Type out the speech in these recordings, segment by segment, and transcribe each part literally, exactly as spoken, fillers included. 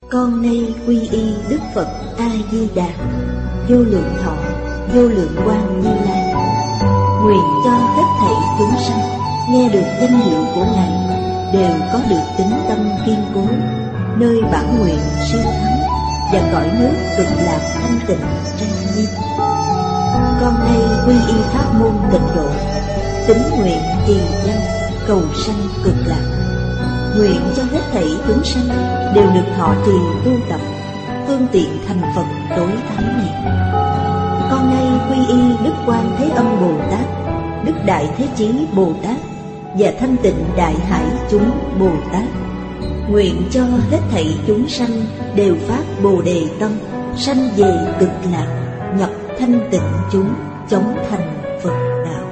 Con nay quy y Đức Phật A Di Đà, vô lượng thọ, vô lượng quang Như Lai. Nguyện cho hết thảy chúng sanh nghe được danh hiệu của Ngài đều có được tín tâm kiên cố, nơi bản nguyện siêu thắng và cõi nước cực lạc thanh tịnh trang nghiêm. Con nay quy y pháp môn tịnh độ, tín nguyện trì danh cầu sanh cực lạc. Nguyện cho hết thảy chúng sanh đều được thọ trì tu tập, phương tiện thành Phật tối thắng này. Con nay quy y Đức Quan Thế Âm Bồ Tát, Đức Đại Thế Chí Bồ Tát và Thanh Tịnh Đại Hải chúng Bồ Tát. Nguyện cho hết thảy chúng sanh đều phát Bồ Đề tâm, sanh về cực lạc, nhập thanh tịnh chúng, chống thành Phật đạo.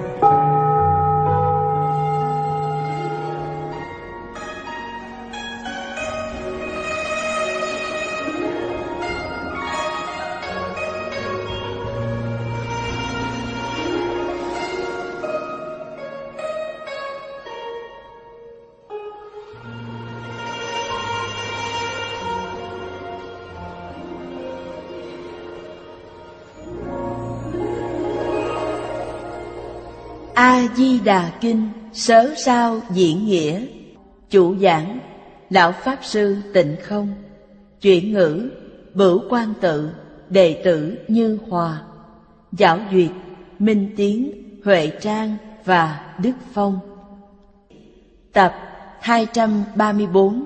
A-di-đà Kinh Sớ Sao Diễn Nghĩa. Chủ giảng Lão Pháp Sư Tịnh Không. Chuyển ngữ Bửu Quan Tự, đệ tử Như Hòa. Giảo duyệt Minh Tiến, Huệ Trang và Đức Phong. Tập hai trăm ba mươi bốn.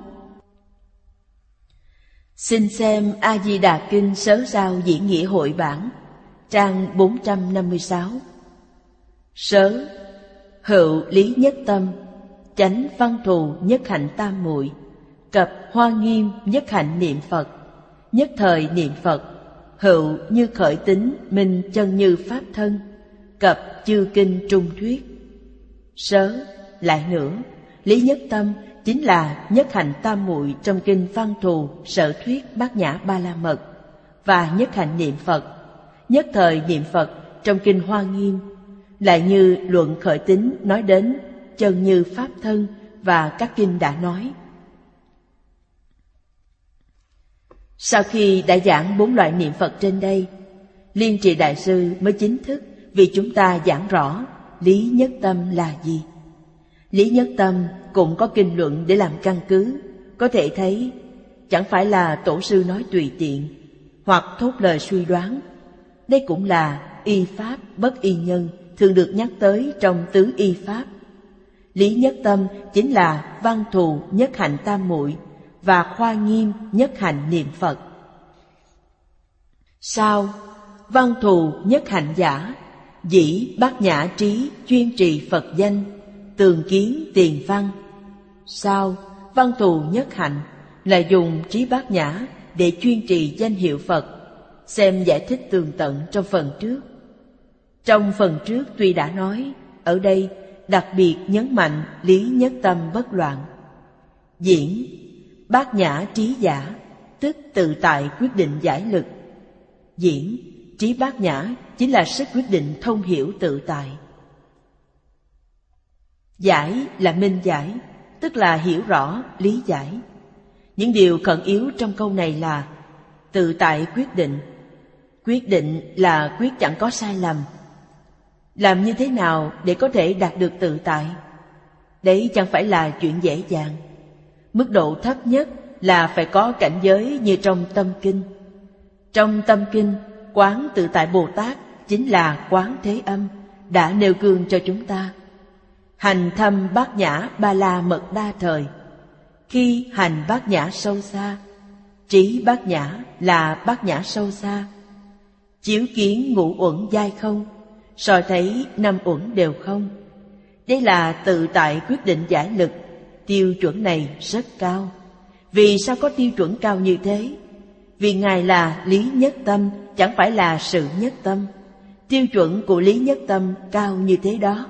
Xin xem A-di-đà Kinh Sớ Sao Diễn Nghĩa hội bản, trang bốn trăm năm mươi sáu. Sớ hữu lý nhất tâm, chánh văn thù nhất hạnh tam muội, cập hoa nghiêm nhất hạnh niệm Phật, nhất thời niệm Phật, hữu như khởi tính minh chân như pháp thân, cập chư kinh trung thuyết. Sớ lại nữa, lý nhất tâm chính là nhất hạnh tam muội trong kinh văn thù sở thuyết bát nhã ba la mật, và nhất hạnh niệm Phật, nhất thời niệm Phật trong kinh hoa nghiêm, lại như luận khởi tính nói đến chân như pháp thân và các kinh đã nói. Sau khi đã giảng bốn loại niệm Phật trên đây, Liên Trì Đại Sư mới chính thức vì chúng ta giảng rõ lý nhất tâm là gì. Lý nhất tâm cũng có kinh luận để làm căn cứ, có thể thấy chẳng phải là tổ sư nói tùy tiện hoặc thốt lời suy đoán. Đây cũng là y pháp bất y nhân thường được nhắc tới trong tứ y pháp. Lý nhất tâm chính là văn thù nhất hạnh tam muội và khoa nghiêm nhất hạnh niệm Phật. Sao văn thù nhất hạnh giả, dĩ bát nhã trí chuyên trì Phật danh, tường kiến tiền văn. Sao văn thù nhất hạnh là dùng trí bát nhã để chuyên trì danh hiệu Phật. Xem giải thích tường tận trong phần trước. Trong phần trước tuy đã nói, ở đây đặc biệt nhấn mạnh lý nhất tâm bất loạn. Diễn bát nhã trí giả, tức tự tại quyết định giải lực. Diễn trí bát nhã chính là sức quyết định thông hiểu tự tại. Giải là minh giải, tức là hiểu rõ, lý giải. Những điều khẩn yếu trong câu này là tự tại quyết định. Quyết định là quyết chẳng có sai lầm. Làm như thế nào để có thể đạt được tự tại? Đấy chẳng phải là chuyện dễ dàng. Mức độ thấp nhất là phải có cảnh giới như trong Tâm Kinh. Trong Tâm Kinh, quán tự tại Bồ Tát chính là quán Thế Âm, đã nêu gương cho chúng ta. Hành thâm bát nhã ba la mật đa thời. Khi hành bát nhã sâu xa, trí bát nhã là bát nhã sâu xa. Chiếu kiến ngũ uẩn giai không, soi thấy năm uẩn đều không. Đây là tự tại quyết định giải lực. Tiêu chuẩn này rất cao. Vì sao có tiêu chuẩn cao như thế? Vì Ngài là lý nhất tâm, chẳng phải là sự nhất tâm. Tiêu chuẩn của lý nhất tâm cao như thế đó.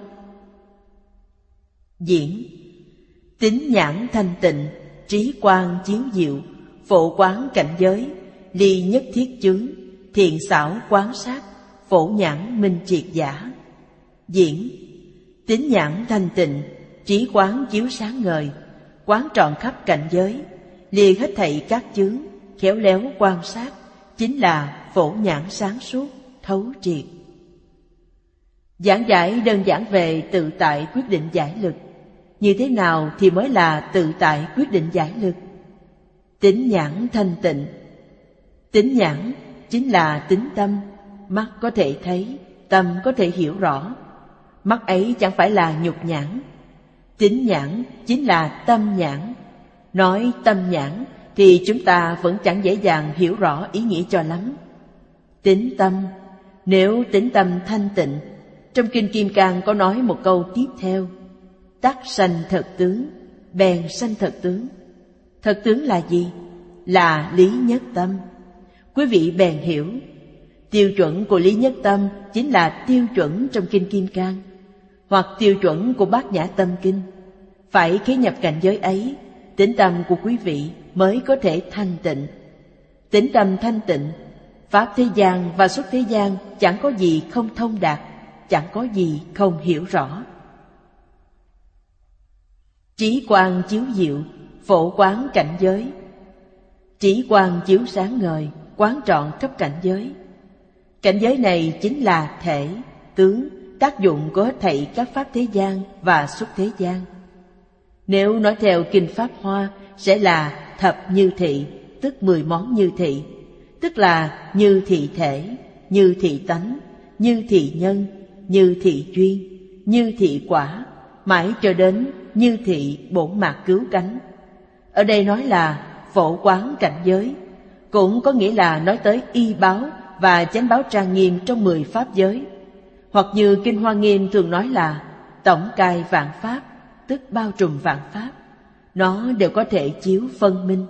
Diễn tín nhãn thanh tịnh, trí quang chiếu diệu, phổ quán cảnh giới, ly nhất thiết chướng, thiện xảo quán sát, phổ nhãn minh triệt giả. Diễn tín nhãn thanh tịnh, trí quán chiếu sáng ngời, quán trọn khắp cảnh giới, lìa hết thảy các chướng, khéo léo quan sát chính là phổ nhãn sáng suốt, thấu triệt. Giảng giải đơn giản về tự tại quyết định giải lực. Như thế nào thì mới là tự tại quyết định giải lực? Tín nhãn thanh tịnh. Tín nhãn chính là tín tâm, mắt có thể thấy, tâm có thể hiểu rõ. Mắt ấy chẳng phải là nhục nhãn. Tín nhãn chính là tâm nhãn. Nói tâm nhãn thì chúng ta vẫn chẳng dễ dàng hiểu rõ ý nghĩa cho lắm. Tín tâm, nếu tín tâm thanh tịnh, trong Kinh Kim Cang có nói một câu tiếp theo: tắc sanh thật tướng, bèn sanh thật tướng. Thật tướng là gì? Là lý nhất tâm. Quý vị bèn hiểu, tiêu chuẩn của lý nhất tâm chính là tiêu chuẩn trong Kinh Kim Cang, hoặc tiêu chuẩn của Bát Nhã Tâm Kinh. Phải khế nhập cảnh giới ấy, tín tâm của quý vị mới có thể thanh tịnh. Tín tâm thanh tịnh, pháp thế gian và xuất thế gian chẳng có gì không thông đạt, chẳng có gì không hiểu rõ. Trí quang chiếu diệu, phổ quán cảnh giới. Trí quang chiếu sáng ngời, quán trọn khắp cảnh giới. Cảnh giới này chính là thể, tướng, tác dụng của hết thảy các pháp thế gian và xuất thế gian. Nếu nói theo Kinh Pháp Hoa sẽ là thập như thị, tức mười món như thị, tức là như thị thể, như thị tánh, như thị nhân, như thị duyên, như thị quả, mãi cho đến như thị bổn mạt cứu cánh. Ở đây nói là phổ quán cảnh giới, cũng có nghĩa là nói tới y báo và chánh báo trang nghiêm trong mười pháp giới. Hoặc như Kinh Hoa Nghiêm thường nói là tổng cai vạn pháp, tức bao trùm vạn pháp. Nó đều có thể chiếu phân minh.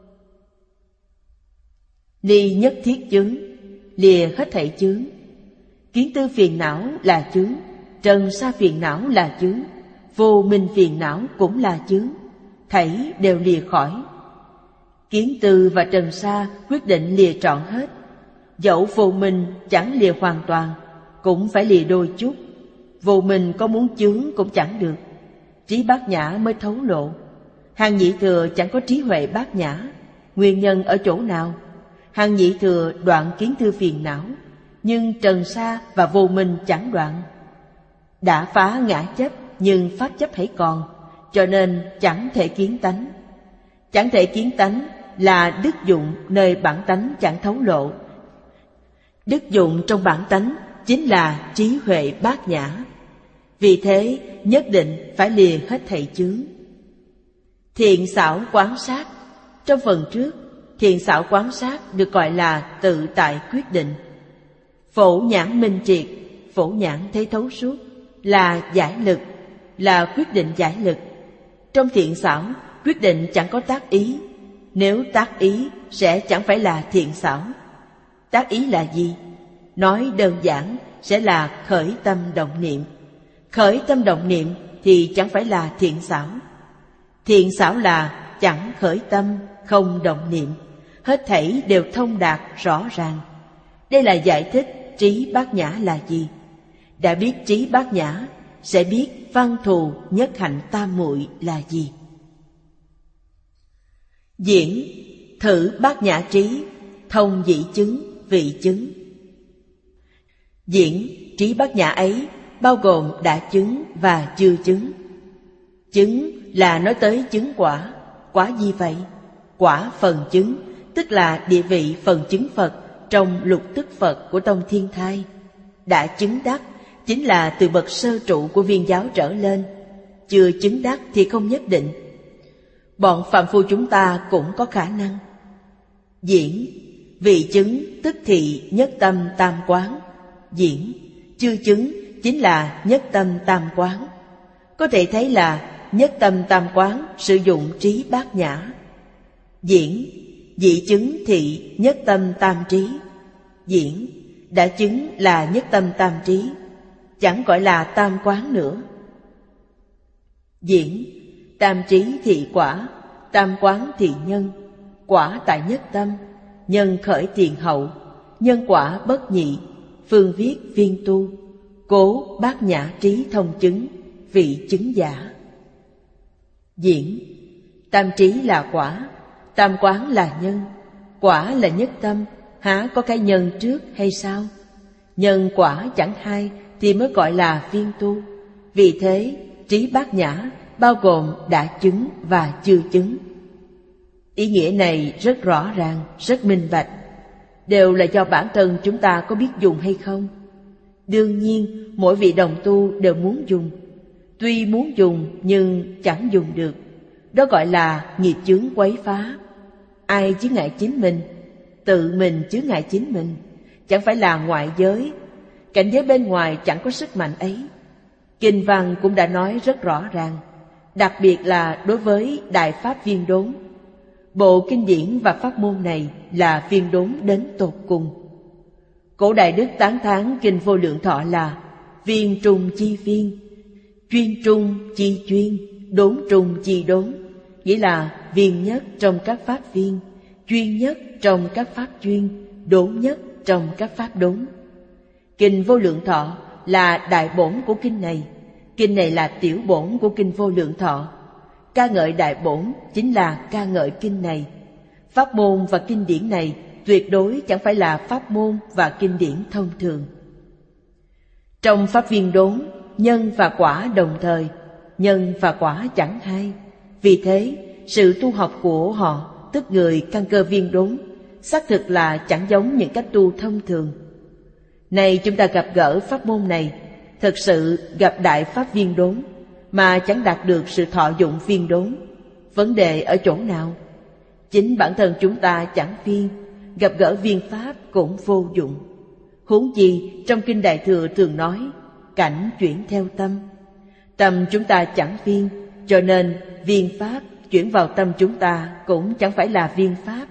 Ly nhất thiết chướng, lìa hết thảy chướng. Kiến tư phiền não là chướng, trần sa phiền não là chướng, vô minh phiền não cũng là chướng, thảy đều lìa khỏi. Kiến tư và trần sa quyết định lìa trọn hết. Dẫu vô minh chẳng lìa hoàn toàn, cũng phải lìa đôi chút. Vô minh có muốn chướng cũng chẳng được. Trí bát nhã mới thấu lộ. Hàng nhị thừa chẳng có trí huệ bát nhã. Nguyên nhân ở chỗ nào? Hàng nhị thừa đoạn kiến tư phiền não, nhưng trần sa và vô minh chẳng đoạn. Đã phá ngã chấp, nhưng pháp chấp hãy còn, cho nên chẳng thể kiến tánh. Chẳng thể kiến tánh là đức dụng nơi bản tánh chẳng thấu lộ. Đức dụng trong bản tánh chính là trí huệ bát nhã. Vì thế nhất định phải lìa hết thảy chướng. Thiện xảo quán sát. Trong phần trước, thiện xảo quán sát được gọi là tự tại quyết định. Phổ nhãn minh triệt, phổ nhãn thấy thấu suốt, là giải lực, là quyết định giải lực. Trong thiện xảo, quyết định chẳng có tác ý. Nếu tác ý sẽ chẳng phải là thiện xảo. Tác ý là gì? Nói đơn giản sẽ là khởi tâm động niệm. Khởi tâm động niệm thì chẳng phải là thiện xảo. Thiện xảo là chẳng khởi tâm, không động niệm, hết thảy đều thông đạt rõ ràng. Đây là giải thích trí bát nhã là gì. Đã biết trí bát nhã, sẽ biết văn thù nhất hạnh tam muội là gì. Diễn thử bát nhã trí, thông dĩ chứng, vị chứng. Diễn trí bát nhã ấy bao gồm đã chứng và chưa chứng. Chứng là nói tới chứng quả. Quả gì vậy? Quả phần chứng, tức là địa vị phần chứng Phật trong lục tức Phật của tông Thiên Thai. Đã chứng đắc chính là từ bậc sơ trụ của Viên giáo trở lên. Chưa chứng đắc thì không nhất định. Bọn phàm phu chúng ta cũng có khả năng. Diễn vị chứng tức thị nhất tâm tam quán. Diễn chưa chứng chính là nhất tâm tam quán. Có thể thấy là nhất tâm tam quán sử dụng trí bát nhã. Diễn dị chứng thị nhất tâm tam trí. Diễn đã chứng là nhất tâm tam trí, chẳng gọi là tam quán nữa. Diễn tam trí thị quả, tam quán thị nhân. Quả tại nhất tâm, nhân khởi tiền hậu, nhân quả bất nhị, phương viết viên tu, cố bát nhã trí thông chứng, vị chứng giả. Diễn tam trí là quả, tam quán là nhân. Quả là nhất tâm, há có cái nhân trước hay sao? Nhân quả chẳng hai thì mới gọi là viên tu. Vì thế, trí bát nhã bao gồm đã chứng và chưa chứng. Ý nghĩa này rất rõ ràng, rất minh bạch. Đều là do bản thân chúng ta có biết dùng hay không. Đương nhiên, mỗi vị đồng tu đều muốn dùng. Tuy muốn dùng nhưng chẳng dùng được. Đó gọi là nghiệp chướng quấy phá. Ai chướng ngại chính mình? Tự mình chướng ngại chính mình. Chẳng phải là ngoại giới. Cảnh giới bên ngoài chẳng có sức mạnh ấy. Kinh văn cũng đã nói rất rõ ràng, đặc biệt là đối với Đại Pháp Viên Đốn. Bộ kinh điển và pháp môn này là viên đốn đến tột cùng. Cổ Đại Đức tán thán Kinh Vô Lượng Thọ là viên trung chi viên, chuyên trung chi chuyên, đốn trung chi đốn, nghĩa là viên nhất trong các pháp viên, chuyên nhất trong các pháp chuyên, đốn nhất trong các pháp đốn. Kinh Vô Lượng Thọ là đại bổn của kinh này, kinh này là tiểu bổn của Kinh Vô Lượng Thọ. Ca ngợi đại bổn chính là ca ngợi kinh này. Pháp môn và kinh điển này tuyệt đối chẳng phải là pháp môn và kinh điển thông thường. Trong pháp viên đốn, nhân và quả đồng thời, nhân và quả chẳng hai. Vì thế, sự tu học của họ, tức người căn cơ viên đốn, xác thực là chẳng giống những cách tu thông thường. Nay chúng ta gặp gỡ pháp môn này, thật sự gặp đại pháp viên đốn, mà chẳng đạt được sự thọ dụng viên đốn. Vấn đề ở chỗ nào? Chính bản thân chúng ta chẳng viên, gặp gỡ viên pháp cũng vô dụng. Huống chi trong Kinh Đại Thừa thường nói cảnh chuyển theo tâm. Tâm chúng ta chẳng viên, cho nên viên pháp chuyển vào tâm chúng ta cũng chẳng phải là viên pháp.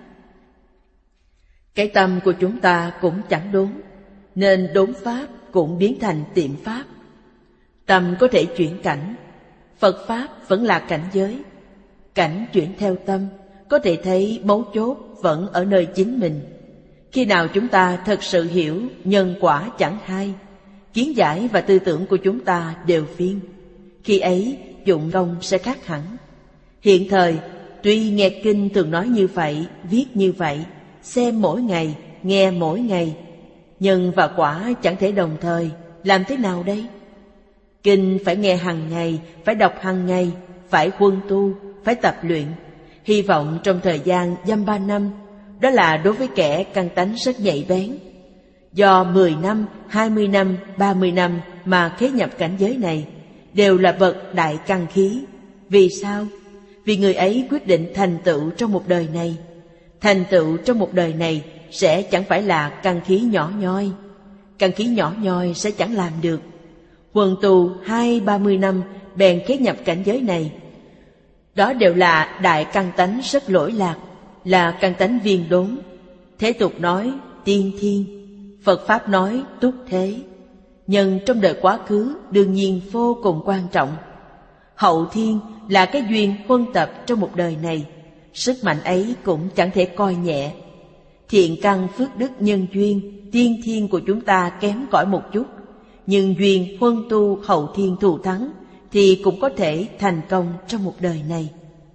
Cái tâm của chúng ta cũng chẳng đốn, nên đốn pháp cũng biến thành tiệm pháp. Tâm có thể chuyển cảnh, Phật Pháp vẫn là cảnh giới. Cảnh chuyển theo tâm, có thể thấy mấu chốt vẫn ở nơi chính mình. Khi nào chúng ta thật sự hiểu nhân quả chẳng hai, kiến giải và tư tưởng của chúng ta đều viên, khi ấy dụng công sẽ khác hẳn. Hiện thời, tuy nghe kinh thường nói như vậy, viết như vậy, xem mỗi ngày, nghe mỗi ngày, nhân và quả chẳng thể đồng thời, làm thế nào đây? Kinh phải nghe hàng ngày, phải đọc hàng ngày, phải huân tu, phải tập luyện. Hy vọng trong thời gian dăm ba năm, đó là đối với kẻ căn tánh rất nhạy bén. Do mười năm, hai mươi năm, ba mươi năm mà khế nhập cảnh giới này, đều là bậc đại căn khí. Vì sao? Vì người ấy quyết định thành tựu trong một đời này. Thành tựu trong một đời này sẽ chẳng phải là căn khí nhỏ nhoi. Căn khí nhỏ nhoi sẽ chẳng làm được. Huân tu hai ba mươi năm bèn khế nhập cảnh giới này, đó đều là đại căn tánh rất lỗi lạc, là căn tánh viên đốn. Thế tục nói tiên thiên, Phật Pháp nói túc thế. Nhân trong đời quá khứ đương nhiên vô cùng quan trọng. Hậu thiên là cái duyên huân tập trong một đời này, sức mạnh ấy cũng chẳng thể coi nhẹ. Thiện căn phước đức nhân duyên tiên thiên của chúng ta kém cỏi một chút, nhưng duyên huân tu hậu thiên thù thắng thì cũng có thể thành công trong một đời này.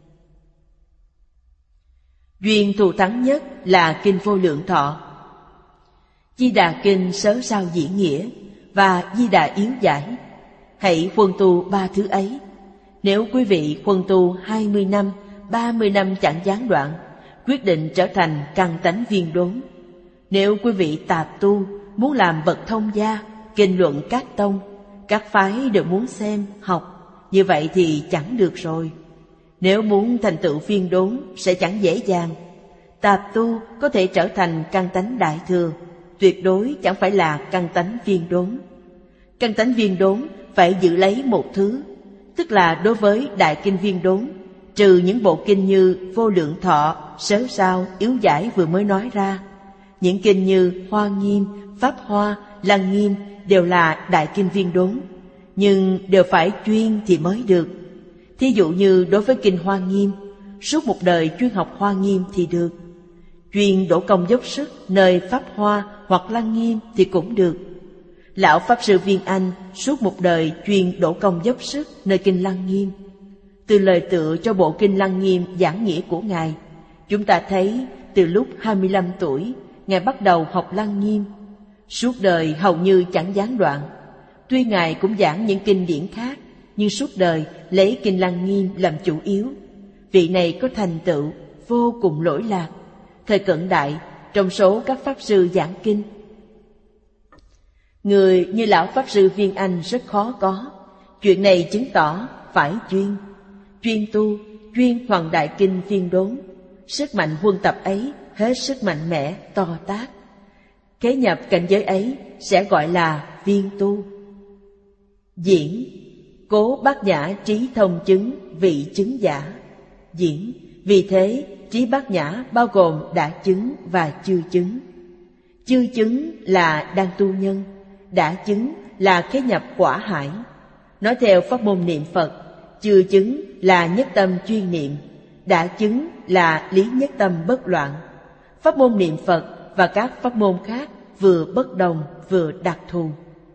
Duyên thù thắng nhất là Kinh Vô Lượng Thọ. Di Đà Kinh sớ sao diễn nghĩa và Di Đà yếu giải. Hãy huân tu ba thứ ấy. Nếu quý vị huân tu hai mươi năm, ba mươi năm chẳng gián đoạn, quyết định trở thành căn tánh viên đốn. Nếu quý vị tạp tu, muốn làm bậc thông gia, kinh luận các tông, các phái đều muốn xem, học, như vậy thì chẳng được rồi. Nếu muốn thành tựu viên đốn sẽ chẳng dễ dàng. Tạp tu có thể trở thành căn tánh đại thừa, tuyệt đối chẳng phải là căn tánh viên đốn. Căn tánh viên đốn phải giữ lấy một thứ, tức là đối với đại kinh viên đốn, trừ những bộ kinh như Vô Lượng Thọ, Sớ Sao, Yếu Giải vừa mới nói ra, những kinh như Hoa Nghiêm, Pháp Hoa, Lăng Nghiêm đều là đại kinh viên đốn, nhưng đều phải chuyên thì mới được. Thí dụ như đối với kinh Hoa Nghiêm, suốt một đời chuyên học Hoa Nghiêm thì được. Chuyên đổ công dốc sức nơi Pháp Hoa hoặc Lăng Nghiêm thì cũng được. Lão Pháp Sư Viên Anh suốt một đời chuyên đổ công dốc sức nơi kinh Lăng Nghiêm. Từ lời tựa cho bộ kinh Lăng Nghiêm giảng nghĩa của Ngài, chúng ta thấy từ lúc hai mươi lăm tuổi, Ngài bắt đầu học Lăng Nghiêm. Suốt đời hầu như chẳng gián đoạn. Tuy Ngài cũng giảng những kinh điển khác, nhưng suốt đời lấy kinh Lăng Nghiêm làm chủ yếu. Vị này có thành tựu vô cùng lỗi lạc. Thời cận đại, trong số các pháp sư giảng kinh, người như lão pháp sư Viên Anh rất khó có. Chuyện này chứng tỏ phải chuyên, chuyên tu, chuyên Hoàng Đại Kinh Phiên Đốn. Sức mạnh huân tập ấy hết sức mạnh mẽ, to tát. Kế nhập cảnh giới ấy sẽ gọi là viên tu. Diễn, cố bát nhã trí thông chứng vị chứng giả. Diễn, vì thế trí bát nhã bao gồm đã chứng và chưa chứng. Chưa chứng là đang tu nhân, đã chứng là kế nhập quả hải. Nói theo pháp môn niệm Phật, chưa chứng là nhất tâm chuyên niệm, đã chứng là lý nhất tâm bất loạn. Pháp môn niệm Phật và các pháp môn khác vừa bất đồng vừa đặc thù.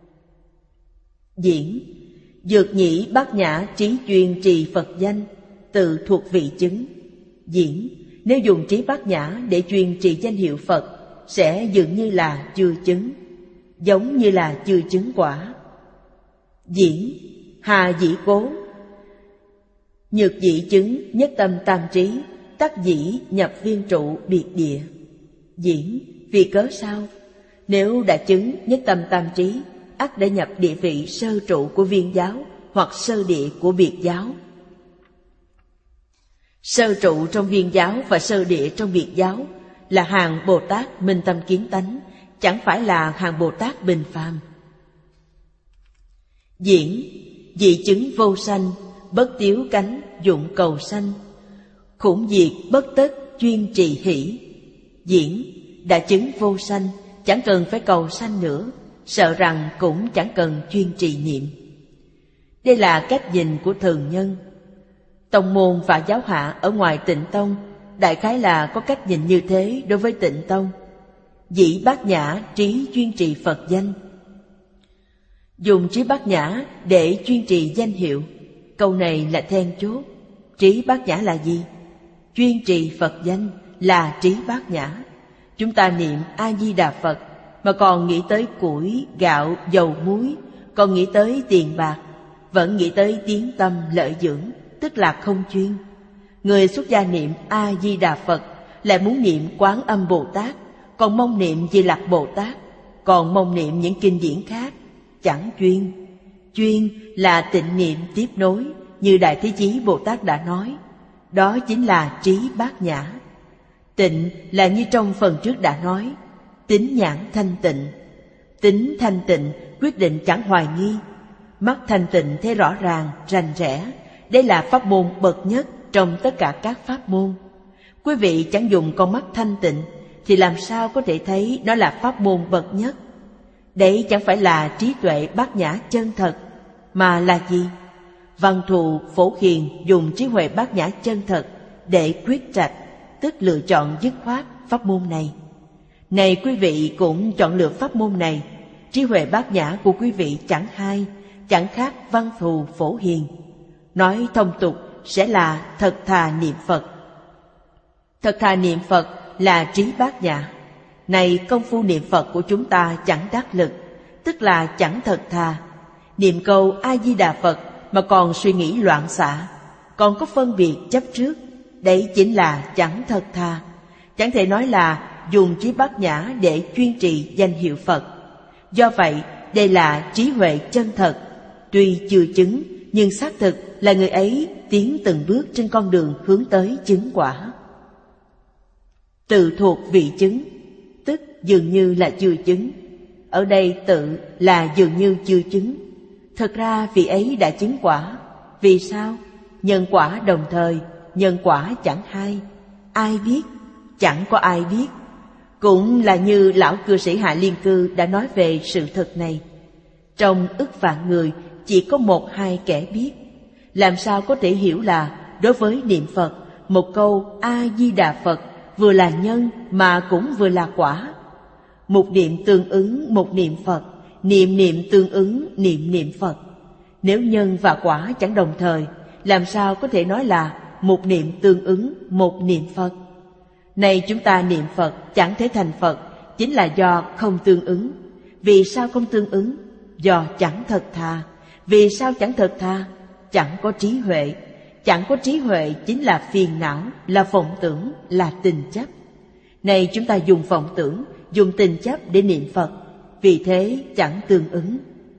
Diễn, dược nhĩ bát nhã trí chuyên trì Phật danh, tự thuộc vị chứng. Diễn, nếu dùng trí bát nhã để chuyên trì danh hiệu Phật, sẽ dường như là chưa chứng, giống như là chưa chứng quả. Diễn, hà dĩ cố, nhược dĩ chứng nhất tâm tam trí, tắc dĩ nhập viên trụ biệt địa. Diễn, vì cớ sao? Nếu đã chứng nhất tâm tam trí, ắt đã nhập địa vị sơ trụ của viên giáo hoặc sơ địa của biệt giáo. Sơ trụ trong viên giáo và sơ địa trong biệt giáo là hàng Bồ Tát minh tâm kiến tánh, chẳng phải là hàng Bồ Tát bình phàm. Diễn, dị chứng vô sanh, bất tiếu cánh dụng cầu sanh, khủng diệt bất tất chuyên trì hỷ. Diễn, đã chứng vô sanh, chẳng cần phải cầu sanh nữa, sợ rằng cũng chẳng cần chuyên trì niệm. Đây là cách nhìn của thường nhân. Tông môn và giáo hạ ở ngoài Tịnh Tông đại khái là có cách nhìn như thế đối với Tịnh Tông. Dĩ bát nhã trí chuyên trì Phật danh. Dùng trí bát nhã để chuyên trì danh hiệu, câu này là then chốt. Trí bát nhã là gì? Chuyên trì Phật danh là trí bát nhã. Chúng ta niệm A-di-đà Phật mà còn nghĩ tới củi, gạo, dầu, muối, còn nghĩ tới tiền bạc, vẫn nghĩ tới tiếng tâm lợi dưỡng, tức là không chuyên. Người xuất gia niệm A-di-đà Phật lại muốn niệm Quán Âm Bồ Tát, còn mong niệm Di Lặc Bồ Tát, còn mong niệm những kinh điển khác, chẳng chuyên. Chuyên là tịnh niệm tiếp nối, như Đại Thế Chí Bồ Tát đã nói, đó chính là trí bát nhã. Tịnh là như trong phần trước đã nói, tín nhãn thanh tịnh. Tính thanh tịnh quyết định chẳng hoài nghi. Mắt thanh tịnh thấy rõ ràng, rành rẽ. Đây là pháp môn bậc nhất trong tất cả các pháp môn. Quý vị chẳng dùng con mắt thanh tịnh thì làm sao có thể thấy nó là pháp môn bậc nhất? Đấy chẳng phải là trí tuệ bát nhã chân thật, mà là gì? Văn thù phổ hiền dùng trí huệ bát nhã chân thật để quyết trạch, tức lựa chọn dứt khoát pháp môn này. Này quý vị cũng chọn lựa pháp môn này, trí huệ bát nhã của quý vị chẳng hay, chẳng khác văn thù phổ hiền. Nói thông tục sẽ là thật thà niệm Phật. Thật thà niệm Phật là trí bát nhã. Này công phu niệm Phật của chúng ta chẳng đắc lực, tức là chẳng thật thà. Niệm câu A-di-đà Phật mà còn suy nghĩ loạn xạ, còn có phân biệt chấp trước, đấy chính là chẳng thật thà. Chẳng thể nói là dùng trí bát nhã để chuyên trì danh hiệu Phật. Do vậy, đây là trí huệ chân thật. Tuy chưa chứng, nhưng xác thực là người ấy tiến từng bước trên con đường hướng tới chứng quả. Tự thuộc vị chứng, tức dường như là chưa chứng. Ở đây tự là dường như chưa chứng. Thật ra vị ấy đã chứng quả. Vì sao? Nhân quả đồng thời, nhân quả chẳng hay. Ai biết? Chẳng có ai biết. Cũng là như lão cư sĩ Hạ Liên Cư đã nói về sự thật này. Trong ức vạn người chỉ có một hai kẻ biết. Làm sao có thể hiểu là đối với niệm Phật, một câu A-di-đà Phật vừa là nhân mà cũng vừa là quả. Một niệm tương ứng một niệm Phật, niệm niệm tương ứng niệm niệm Phật. Nếu nhân và quả chẳng đồng thời, làm sao có thể nói là một niệm tương ứng một niệm Phật? Này chúng ta niệm Phật chẳng thể thành Phật chính là do không tương ứng. Vì sao không tương ứng? Do chẳng thật thà. Vì sao chẳng thật thà? Chẳng có trí huệ. Chẳng có trí huệ chính là phiền não, là vọng tưởng, là tình chấp. Này chúng ta dùng vọng tưởng, dùng tình chấp để niệm Phật, vì thế chẳng tương ứng.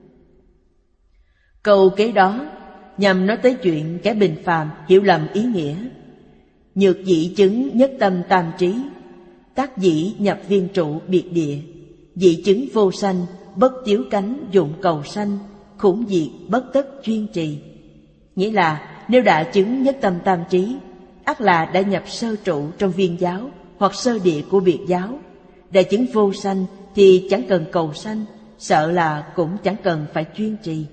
Câu kế đó nhằm nói tới chuyện kẻ bình phàm hiểu lầm ý nghĩa. Nhược dĩ chứng nhất tâm tam trí, tác dĩ nhập viên trụ biệt địa. Dĩ chứng vô sanh, bất tiếu cánh dụng cầu sanh, khủng diệt bất tất chuyên trì. Nghĩa là nếu đã chứng nhất tâm tam trí, ắt là đã nhập sơ trụ trong viên giáo hoặc sơ địa của biệt giáo. Đã chứng vô sanh thì chẳng cần cầu sanh, sợ là cũng chẳng cần phải chuyên trì.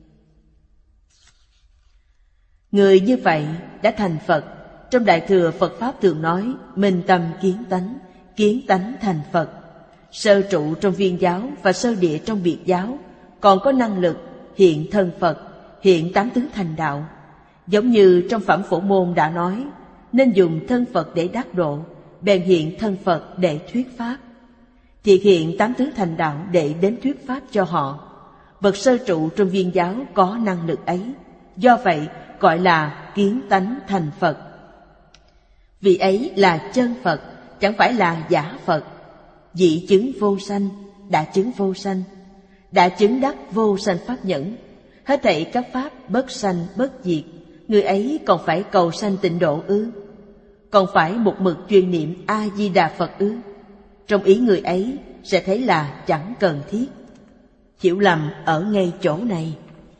Người như vậy đã thành Phật. Trong Đại Thừa Phật Pháp thường nói minh tâm kiến tánh, kiến tánh thành Phật. Sơ trụ trong viên giáo và sơ địa trong biệt giáo còn có năng lực hiện thân Phật, hiện tám tướng thành đạo. Giống như trong Phẩm Phổ Môn đã nói, nên dùng thân Phật để đắc độ, bèn hiện thân Phật để thuyết Pháp. Thiệt hiện tám tướng thành đạo để đến thuyết Pháp cho họ. Bậc sơ trụ trong viên giáo có năng lực ấy, do vậy gọi là kiến tánh thành Phật. Vì ấy là chân Phật, chẳng phải là giả Phật. Dĩ chứng vô sanh, đã chứng vô sanh, đã chứng đắc vô sanh pháp nhẫn. Hết thảy các pháp bất sanh bất diệt, người ấy còn phải cầu sanh tịnh độ ư? Còn phải một mực chuyên niệm A Di Đà Phật ư? Trong ý người ấy sẽ thấy là chẳng cần thiết. Hiểu lầm ở ngay chỗ này.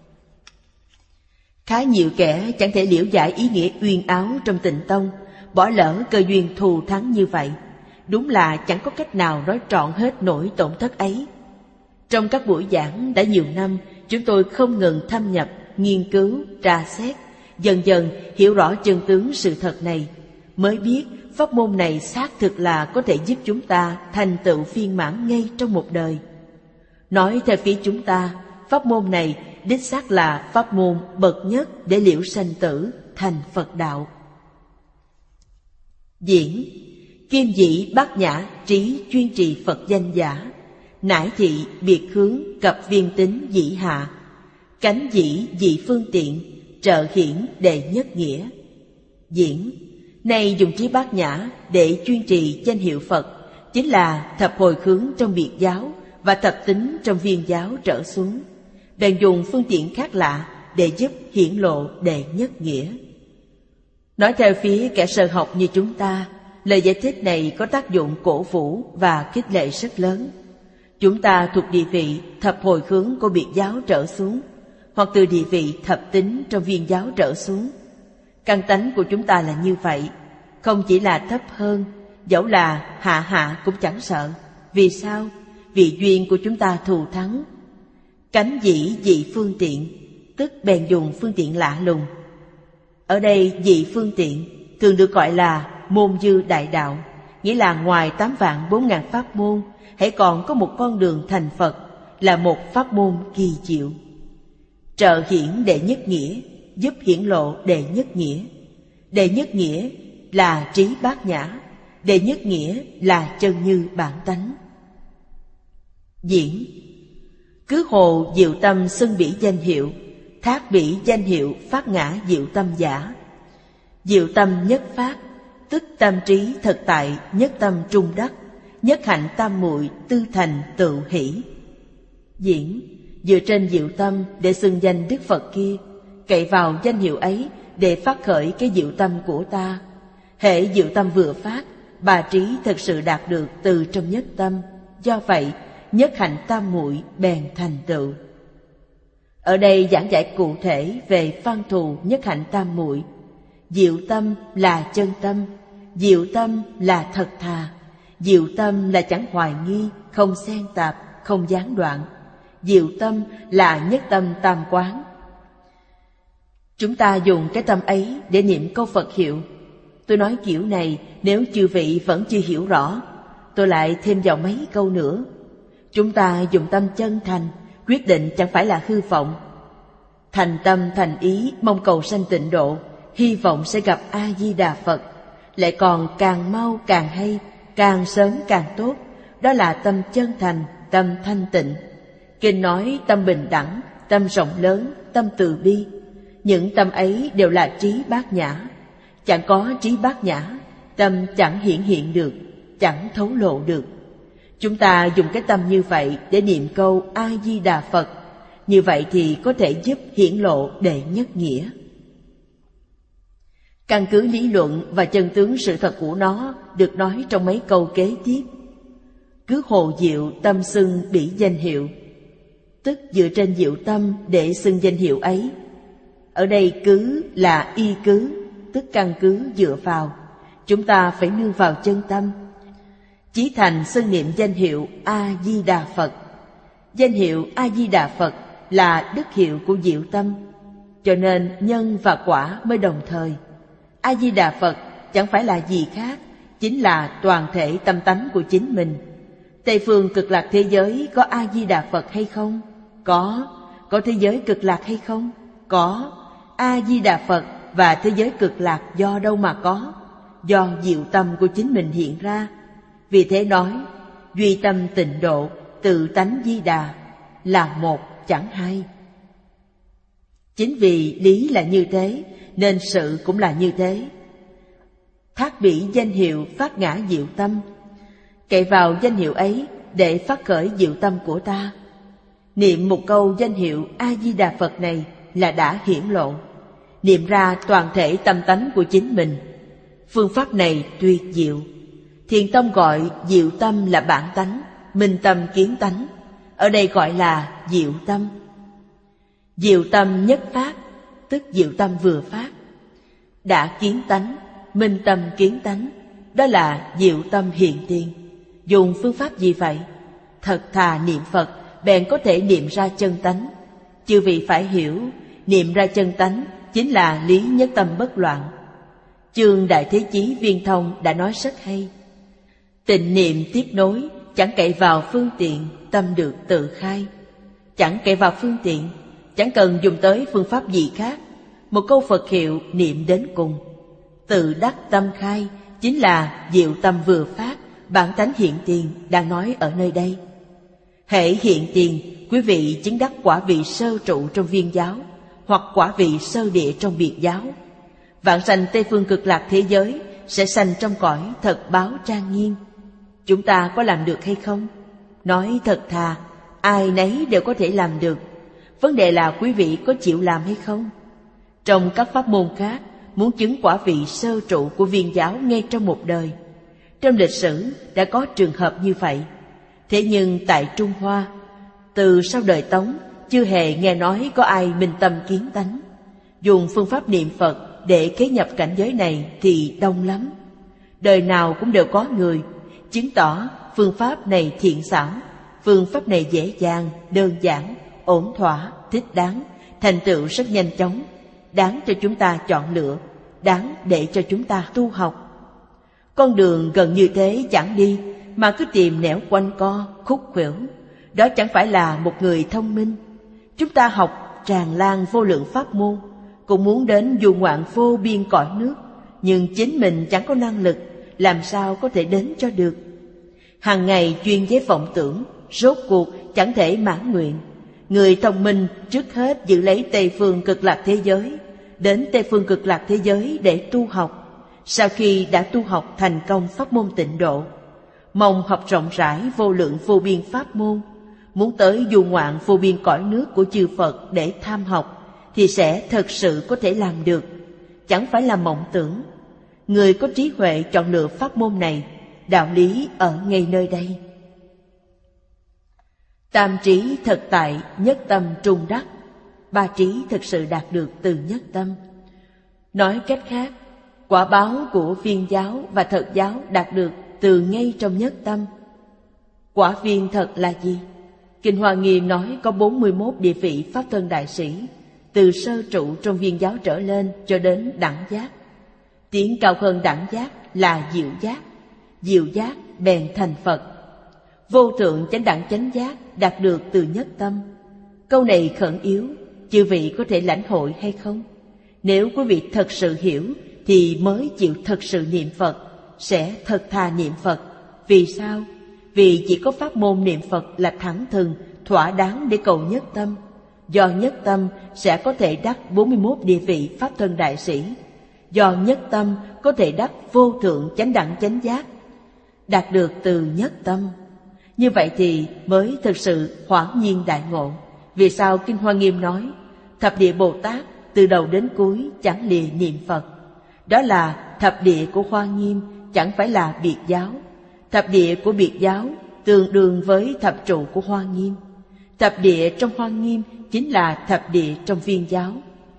Khá nhiều kẻ chẳng thể liễu giải ý nghĩa uyên áo trong Tịnh Tông, bỏ lỡ cơ duyên thù thắng như vậy. Đúng là chẳng có cách nào nói trọn hết nỗi tổn thất ấy. Trong các buổi giảng đã nhiều năm, chúng tôi không ngừng thâm nhập, nghiên cứu, tra xét, dần dần hiểu rõ chân tướng sự thật này, mới biết pháp môn này xác thực là có thể giúp chúng ta thành tựu viên mãn ngay trong một đời. Nói theo phía chúng ta, pháp môn này đích xác là pháp môn bậc nhất để liễu sanh tử thành Phật đạo. Diễn kim dĩ bát nhã trí chuyên trì Phật danh giả, nải thị biệt hướng cập viên tính dĩ hạ, cánh dĩ dị phương tiện trợ hiển đệ nhất nghĩa. Diễn này dùng trí bát nhã để chuyên trì danh hiệu Phật, chính là thập hồi hướng trong biệt giáo và thập tính trong viên giáo trở xuống. Bèn dùng phương tiện khác lạ để giúp hiển lộ đệ nhất nghĩa. Nói theo phía kẻ sơ học như chúng ta, lời giải thích này có tác dụng cổ vũ và khích lệ rất lớn. Chúng ta thuộc địa vị thập hồi hướng của biệt giáo trở xuống, hoặc từ địa vị thập tính trong viên giáo trở xuống. Căn tánh của chúng ta là như vậy, không chỉ là thấp hơn, dẫu là hạ hạ cũng chẳng sợ. Vì sao? Vì duyên của chúng ta thù thắng. Cánh dĩ dị phương tiện, tức bèn dùng phương tiện lạ lùng. Ở đây dị phương tiện thường được gọi là môn dư đại đạo, nghĩa là ngoài tám vạn bốn ngàn pháp môn, hãy còn có một con đường thành Phật, là một pháp môn kỳ diệu. Trợ hiển đệ nhất nghĩa, giúp hiển lộ đệ nhất nghĩa. Đệ nhất nghĩa là trí bát nhã, đệ nhất nghĩa là chân như bản tánh. Diễn cứ hồ diệu tâm xưng bỉ danh hiệu, thác bỉ danh hiệu phát ngã diệu tâm giả. Diệu tâm nhất phát, tức tam trí thực tại nhất tâm trung đắc, nhất hạnh tam muội tư thành tự hỷ. Diễn dựa trên diệu tâm để xưng danh Đức Phật kia, cậy vào danh hiệu ấy để phát khởi cái diệu tâm của ta. Hễ diệu tâm vừa phát, bà trí thực sự đạt được từ trong nhất tâm, do vậy nhất hạnh tam muội bèn thành tựu. Ở đây giảng giải cụ thể về văn thù nhất hạnh tam muội. Diệu tâm là chân tâm, diệu tâm là thật thà, diệu tâm là chẳng hoài nghi, không xen tạp, không gián đoạn. Diệu tâm là nhất tâm tam quán. Chúng ta dùng cái tâm ấy để niệm câu Phật hiệu. Tôi nói kiểu này nếu chư vị vẫn chưa hiểu rõ, tôi lại thêm vào mấy câu nữa. Chúng ta dùng tâm chân thành, quyết định chẳng phải là hư vọng. Thành tâm thành ý mong cầu sanh tịnh độ, hy vọng sẽ gặp A Di Đà Phật, lại còn càng mau càng hay, càng sớm càng tốt. Đó là tâm chân thành, tâm thanh tịnh. Kinh nói tâm bình đẳng, tâm rộng lớn, tâm từ bi. Những tâm ấy đều là trí bát nhã. Chẳng có trí bát nhã, tâm chẳng hiển hiện được, chẳng thấu lộ được. Chúng ta dùng cái tâm như vậy để niệm câu A-di-đà Phật. Như vậy thì có thể giúp hiển lộ đệ nhất nghĩa. Căn cứ lý luận và chân tướng sự thật của nó được nói trong mấy câu kế tiếp. Cứ hồ diệu tâm xưng bỉ danh hiệu, tức dựa trên diệu tâm để xưng danh hiệu ấy. Ở đây cứ là y cứ, tức căn cứ dựa vào. Chúng ta phải nương vào chân tâm. Chí thành xưng niệm danh hiệu A-di-đà Phật. Danh hiệu A-di-đà Phật là đức hiệu của diệu tâm, cho nên nhân và quả mới đồng thời. A-di-đà Phật chẳng phải là gì khác, chính là toàn thể tâm tánh của chính mình. Tây phương cực lạc thế giới có A-di-đà Phật hay không? Có. Có thế giới cực lạc hay không? Có. A-di-đà Phật và thế giới cực lạc do đâu mà có? Do diệu tâm của chính mình hiện ra. Vì thế nói, duy tâm tịnh độ, tự tánh di đà, là một chẳng hai. Chính vì lý là như thế, nên sự cũng là như thế. Thác bỉ danh hiệu phát ngã diệu tâm, cậy vào danh hiệu ấy để phát khởi diệu tâm của ta. Niệm một câu danh hiệu A-di-đà Phật này là đã hiển lộ, niệm ra toàn thể tâm tánh của chính mình. Phương pháp này tuyệt diệu. Thiền tông gọi diệu tâm là bản tánh, minh tâm kiến tánh. Ở đây gọi là diệu tâm. Diệu tâm nhất phát, tức diệu tâm vừa phát. Đã kiến tánh, minh tâm kiến tánh, đó là diệu tâm hiện tiền. Dùng phương pháp gì vậy? Thật thà niệm Phật, bèn có thể niệm ra chân tánh. Chư vị phải hiểu, niệm ra chân tánh chính là lý nhất tâm bất loạn. Chương Đại Thế Chí Viên Thông đã nói rất hay. Tịnh niệm tiếp nối, chẳng cậy vào phương tiện, tâm được tự khai. Chẳng cậy vào phương tiện, chẳng cần dùng tới phương pháp gì khác. Một câu Phật hiệu niệm đến cùng. Tự đắc tâm khai chính là diệu tâm vừa phát, bản tánh hiện tiền đang nói ở nơi đây. Hễ hiện tiền, quý vị chứng đắc quả vị sơ trụ trong viên giáo, hoặc quả vị sơ địa trong biệt giáo. Vạn sanh Tây phương cực lạc thế giới sẽ sanh trong cõi thật báo trang nghiêm. Chúng ta có làm được hay không? Nói thật thà, ai nấy đều có thể làm được. Vấn đề là quý vị có chịu làm hay không? Trong các pháp môn khác, muốn chứng quả vị sơ trụ của viên giáo ngay trong một đời. Trong lịch sử đã có trường hợp như vậy. Thế nhưng tại Trung Hoa, từ sau đời Tống, chưa hề nghe nói có ai minh tâm kiến tánh. Dùng phương pháp niệm Phật để kế nhập cảnh giới này thì đông lắm. Đời nào cũng đều có người, chứng tỏ phương pháp này thiện xảo, phương pháp này dễ dàng, đơn giản, ổn thỏa, thích đáng, thành tựu rất nhanh chóng, đáng cho chúng ta chọn lựa, đáng để cho chúng ta tu học. Con đường gần như thế chẳng đi, mà cứ tìm nẻo quanh co, khúc khuỷu, đó chẳng phải là một người thông minh. Chúng ta học tràn lan vô lượng pháp môn, cũng muốn đến du ngoạn vô biên cõi nước, nhưng chính mình chẳng có năng lực, làm sao có thể đến cho được. Hàng ngày chuyên với vọng tưởng, rốt cuộc chẳng thể mãn nguyện. Người thông minh trước hết giữ lấy Tây phương cực lạc thế giới, đến Tây phương cực lạc thế giới để tu học. Sau khi đã tu học thành công pháp môn tịnh độ, mong học rộng rãi vô lượng vô biên pháp môn, muốn tới du ngoạn vô biên cõi nước của chư Phật để tham học, thì sẽ thật sự có thể làm được, chẳng phải là mộng tưởng. Người có trí huệ chọn lựa pháp môn này, đạo lý ở ngay nơi đây. Tam trí thực tại, nhất tâm trung đắc. Ba trí thực sự đạt được từ nhất tâm. Nói cách khác, quả báo của viên giáo và thật giáo đạt được từ ngay trong nhất tâm. Quả viên thật là gì? Kinh Hoa Nghiêm nói có bốn mươi mốt địa vị pháp thân đại sĩ, từ sơ trụ trong viên giáo trở lên cho đến đẳng giác. Tiến cao hơn đẳng giác là diệu giác, diệu giác bèn thành Phật. Vô thượng chánh đẳng chánh giác đạt được từ nhất tâm. Câu này khẩn yếu, chư vị có thể lãnh hội hay không? Nếu quý vị thật sự hiểu thì mới chịu thật sự niệm Phật, sẽ thật thà niệm Phật. Vì sao? Vì chỉ có pháp môn niệm Phật là thẳng thừng, thỏa đáng để cầu nhất tâm. Do nhất tâm sẽ có thể đắc bốn mươi mốt địa vị Pháp Thân Đại Sĩ. Do nhất tâm có thể đắc vô thượng chánh đẳng chánh giác. Đạt được từ nhất tâm. Như vậy thì mới thực sự hoảng nhiên đại ngộ. Vì sao Kinh Hoa Nghiêm nói thập địa Bồ Tát từ đầu đến cuối chẳng lìa niệm Phật? Đó là thập địa của Hoa Nghiêm, chẳng phải là biệt giáo. Thập địa của biệt giáo tương đương với thập trụ của Hoa Nghiêm. Thập địa trong Hoa Nghiêm chính là thập địa trong Viên giáo.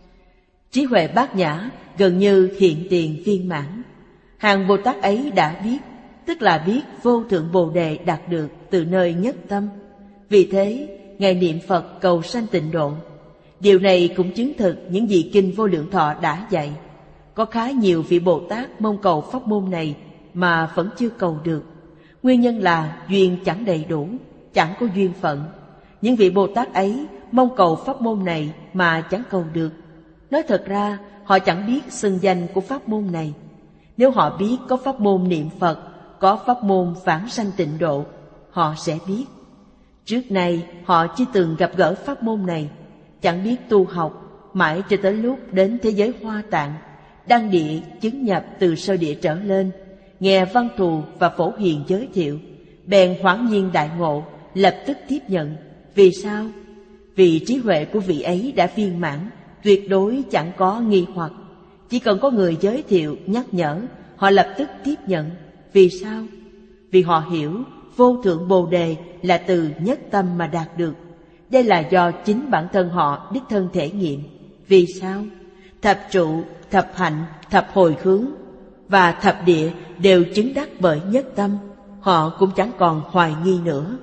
Trí huệ bát nhã gần như hiện tiền viên mãn. Hàng Bồ Tát ấy đã biết, tức là biết vô thượng Bồ Đề đạt được từ nơi nhất tâm. Vì thế, Ngài niệm Phật cầu sanh tịnh độ. Điều này cũng chứng thực những gì Kinh Vô Lượng Thọ đã dạy. Có khá nhiều vị Bồ Tát mong cầu pháp môn này mà vẫn chưa cầu được. Nguyên nhân là duyên chẳng đầy đủ, chẳng có duyên phận. Những vị Bồ Tát ấy mong cầu pháp môn này mà chẳng cầu được. Nói thật ra, họ chẳng biết xưng danh của pháp môn này. Nếu họ biết có pháp môn niệm Phật, có pháp môn vãng sanh tịnh độ, họ sẽ biết. Trước nay họ chưa từng gặp gỡ pháp môn này, chẳng biết tu học, mãi cho tới lúc đến thế giới Hoa Tạng, đăng địa chứng nhập từ sơ địa trở lên, nghe Văn Thù và Phổ Hiền giới thiệu, bèn hoảng nhiên đại ngộ, lập tức tiếp nhận. Vì sao? Vì trí huệ của vị ấy đã viên mãn, tuyệt đối chẳng có nghi hoặc. Chỉ cần có người giới thiệu, nhắc nhở, họ lập tức tiếp nhận. Vì sao? Vì họ hiểu vô thượng Bồ Đề là từ nhất tâm mà đạt được. Đây là do chính bản thân họ đích thân thể nghiệm. Vì sao? Thập trụ, thập hạnh, thập hồi hướng và thập địa đều chứng đắc bởi nhất tâm. Họ cũng chẳng còn hoài nghi nữa.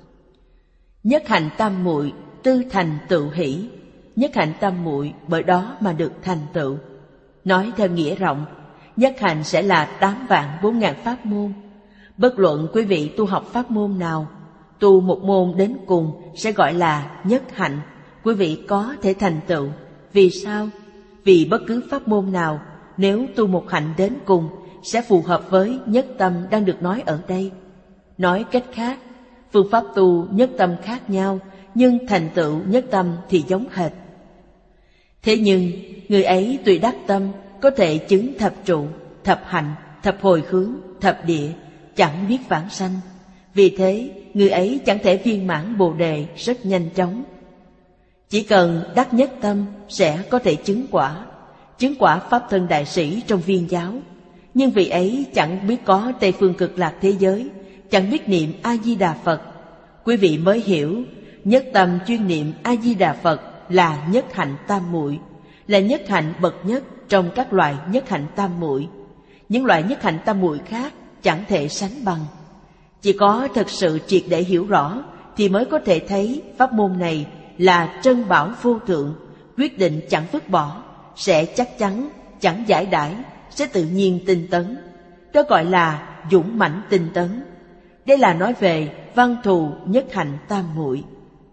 Nhất hạnh tam muội tư thành tựu hỷ. Nhất hạnh tam muội bởi đó mà được thành tựu. Nói theo nghĩa rộng, nhất hạnh sẽ là tám vạn bốn ngàn pháp môn. Bất luận quý vị tu học pháp môn nào, tu một môn đến cùng sẽ gọi là nhất hạnh, quý vị có thể thành tựu. Vì sao? Vì bất cứ pháp môn nào, nếu tu một hạnh đến cùng, sẽ phù hợp với nhất tâm đang được nói ở đây. Nói cách khác, phương pháp tu nhất tâm khác nhau, nhưng thành tựu nhất tâm thì giống hệt. Thế nhưng, người ấy tùy đắc tâm, có thể chứng thập trụ, thập hạnh, thập hồi hướng, thập địa, chẳng biết vãng sanh. Vì thế, người ấy chẳng thể viên mãn Bồ Đề rất nhanh chóng. Chỉ cần đắc nhất tâm sẽ có thể chứng quả, chứng quả Pháp Thân Đại Sĩ trong Viên giáo. Nhưng vị ấy chẳng biết có Tây Phương Cực Lạc thế giới, chẳng biết niệm A-di-đà Phật. Quý vị mới hiểu, nhất tâm chuyên niệm A-di-đà Phật là nhất hạnh tam muội, là nhất hạnh bậc nhất trong các loại nhất hạnh tam muội. Những loại nhất hạnh tam muội khác chẳng thể sánh bằng. Chỉ có thật sự triệt để hiểu rõ thì mới có thể thấy pháp môn này là trân bảo vô thượng, quyết định chẳng vứt bỏ, sẽ chắc chắn, chẳng giải đãi, sẽ tự nhiên tinh tấn. Đó gọi là dũng mãnh tinh tấn. Đây là nói về Văn Thù nhất hạnh tam muội.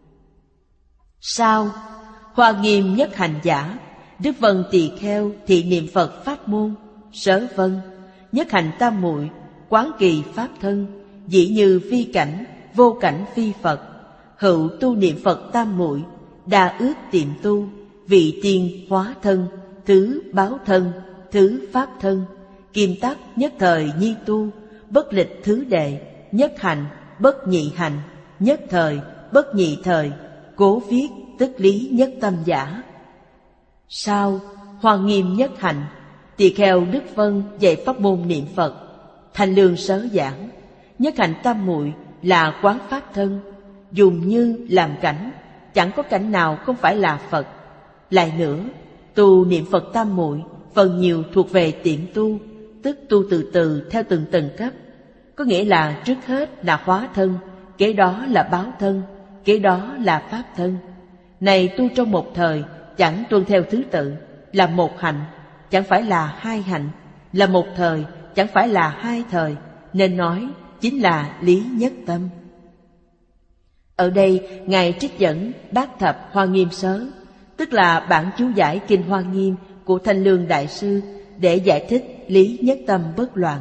Sao? Hoa Nghiêm nhất hạnh giả, Đức Vân Tỳ Kheo thị niệm Phật pháp môn, Sớ Vân nhất hạnh tam muội, quán kỳ pháp thân, dĩ như phi cảnh, vô cảnh phi Phật, hữu tu niệm Phật tam muội, đa ước tiệm tu, vị tiên hóa thân, thứ báo thân, thứ pháp thân, kim tắc nhất thời nhi tu, bất lịch thứ đệ, nhất hạnh, bất nhị hạnh, nhất thời, bất nhị thời, cố viết tức lý nhất tâm giả. Sao? Hoa Nghiêm nhất hạnh, Tỳ Kheo Đức Vân dạy pháp môn niệm Phật, Thanh Lương Sớ giảng, nhất hạnh tam muội là quán pháp thân, dùng như làm cảnh, chẳng có cảnh nào không phải là Phật. Lại nữa, tu niệm Phật tam muội phần nhiều thuộc về tiệm tu, tức tu từ từ theo từng tầng cấp. Có nghĩa là trước hết là hóa thân, kế đó là báo thân, kế đó là pháp thân. Này tu trong một thời, chẳng tuân theo thứ tự, là một hạnh, chẳng phải là hai hạnh, là một thời, chẳng phải là hai thời, nên nói chính là lý nhất tâm. Ở đây, Ngài trích dẫn Bát Thập Hoa Nghiêm Sớ, tức là bản chú giải Kinh Hoa Nghiêm của Thanh Lương Đại Sư, để giải thích lý nhất tâm bất loạn.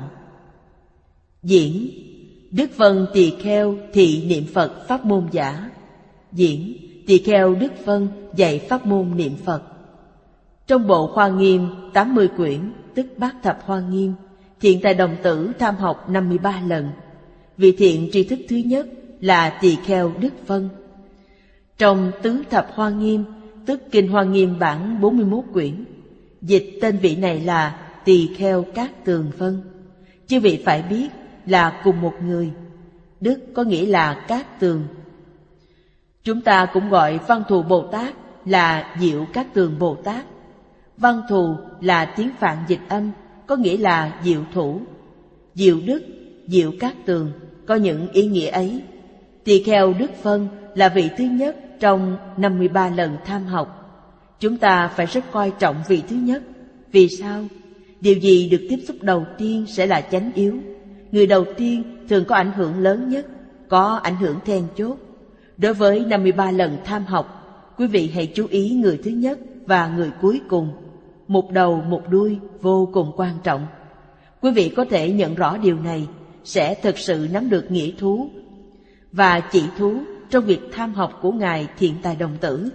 Diễn: Đức Vân Tỳ Kheo thị niệm Phật pháp môn giả. Diễn: Tỳ Kheo Đức Vân dạy pháp môn niệm Phật. Trong bộ Hoa Nghiêm tám mươi quyển, tức Bát Thập Hoa Nghiêm, thiện tài đồng tử tham học năm mươi ba lần. Vị thiện tri thức thứ nhất là Tỳ Kheo Đức Vân. Trong Tứ Thập Hoa Nghiêm, tức Kinh Hoa Nghiêm bản bốn mươi mốt quyển, dịch tên vị này là Tỳ Kheo Cát Tường Vân. Chư vị phải biết là cùng một người. Đức có nghĩa là Cát Tường. Chúng ta cũng gọi Văn Thù Bồ Tát là Diệu Cát Tường Bồ Tát. Văn Thù là tiếng Phạn dịch âm, có nghĩa là diệu thủ. Diệu Đức, Diệu Cát Tường có những ý nghĩa ấy. Tỳ Kheo Đức Vân là vị thứ nhất trong năm mươi ba lần tham học. Chúng ta phải rất coi trọng vị thứ nhất. Vì sao? Điều gì được tiếp xúc đầu tiên sẽ là chánh yếu. Người đầu tiên thường có ảnh hưởng lớn nhất, có ảnh hưởng then chốt. Đối với năm mươi ba lần tham học, quý vị hãy chú ý người thứ nhất và người cuối cùng. Một đầu một đuôi vô cùng quan trọng. Quý vị có thể nhận rõ điều này, sẽ thực sự nắm được nghĩa thú và chỉ thú trong việc tham học của Ngài Thiện Tài Đồng Tử.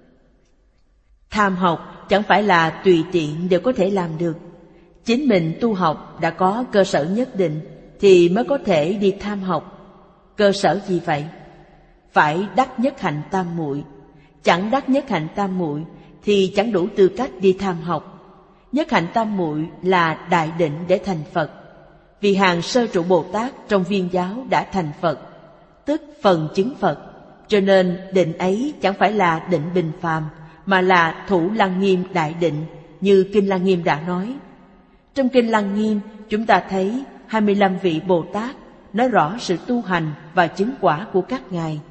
Tham học chẳng phải là tùy tiện đều có thể làm được. Chính mình tu học đã có cơ sở nhất định thì mới có thể đi tham học. Cơ sở gì vậy? Phải đắc nhất hạnh tam muội. Chẳng đắc nhất hạnh tam muội thì chẳng đủ tư cách đi tham học. Nhất hạnh tam muội là đại định để thành Phật. Vì hàng sơ trụ Bồ Tát trong Viên giáo đã thành Phật, tức phần chứng Phật. Cho nên định ấy chẳng phải là định bình phàm, mà là thủ Lăng Nghiêm đại định, như Kinh Lăng Nghiêm đã nói. Trong Kinh Lăng Nghiêm, chúng ta thấy hai mươi lăm vị Bồ Tát nói rõ sự tu hành và chứng quả của các ngài.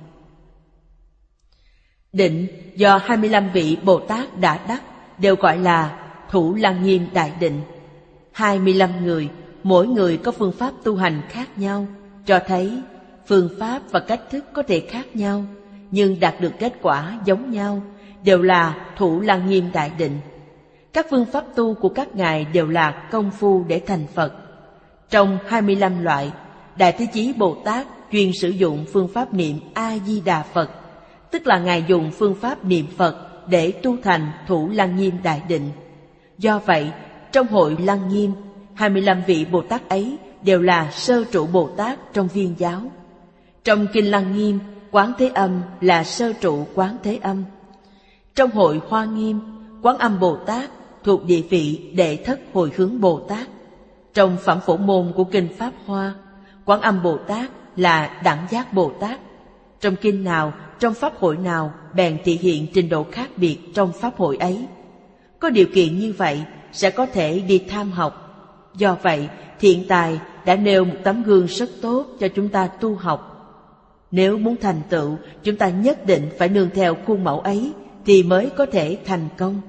Định do hai mươi lăm vị Bồ Tát đã đắc đều gọi là thủ Lăng Nghiêm đại định. hai mươi lăm người, mỗi người có phương pháp tu hành khác nhau, cho thấy phương pháp và cách thức có thể khác nhau, nhưng đạt được kết quả giống nhau, đều là thủ Lăng Nghiêm đại định. Các phương pháp tu của các ngài đều là công phu để thành Phật. Trong hai mươi lăm loại, Đại Thế Chí Bồ Tát chuyên sử dụng phương pháp niệm A-di-đà Phật, tức là ngài dùng phương pháp niệm Phật để tu thành thủ Lăng Nghiêm đại định. Do vậy, trong hội Lăng Nghiêm, hai mươi lăm vị Bồ Tát ấy đều là sơ trụ Bồ Tát trong Viên giáo. Trong Kinh Lăng Nghiêm, Quán Thế Âm là sơ trụ Quán Thế Âm. Trong hội Hoa Nghiêm, Quán Âm Bồ Tát thuộc địa vị đệ thất hồi hướng Bồ Tát. Trong Phẩm Phổ Môn của Kinh Pháp Hoa, Quán Âm Bồ Tát là đẳng giác Bồ Tát. Trong kinh nào, trong pháp hội nào, bèn thể hiện trình độ khác biệt trong pháp hội ấy. Có điều kiện như vậy sẽ có thể đi tham học. Do vậy, Thiện Tài đã nêu một tấm gương rất tốt cho chúng ta tu học. Nếu muốn thành tựu, chúng ta nhất định phải nương theo khuôn mẫu ấy thì mới có thể thành công.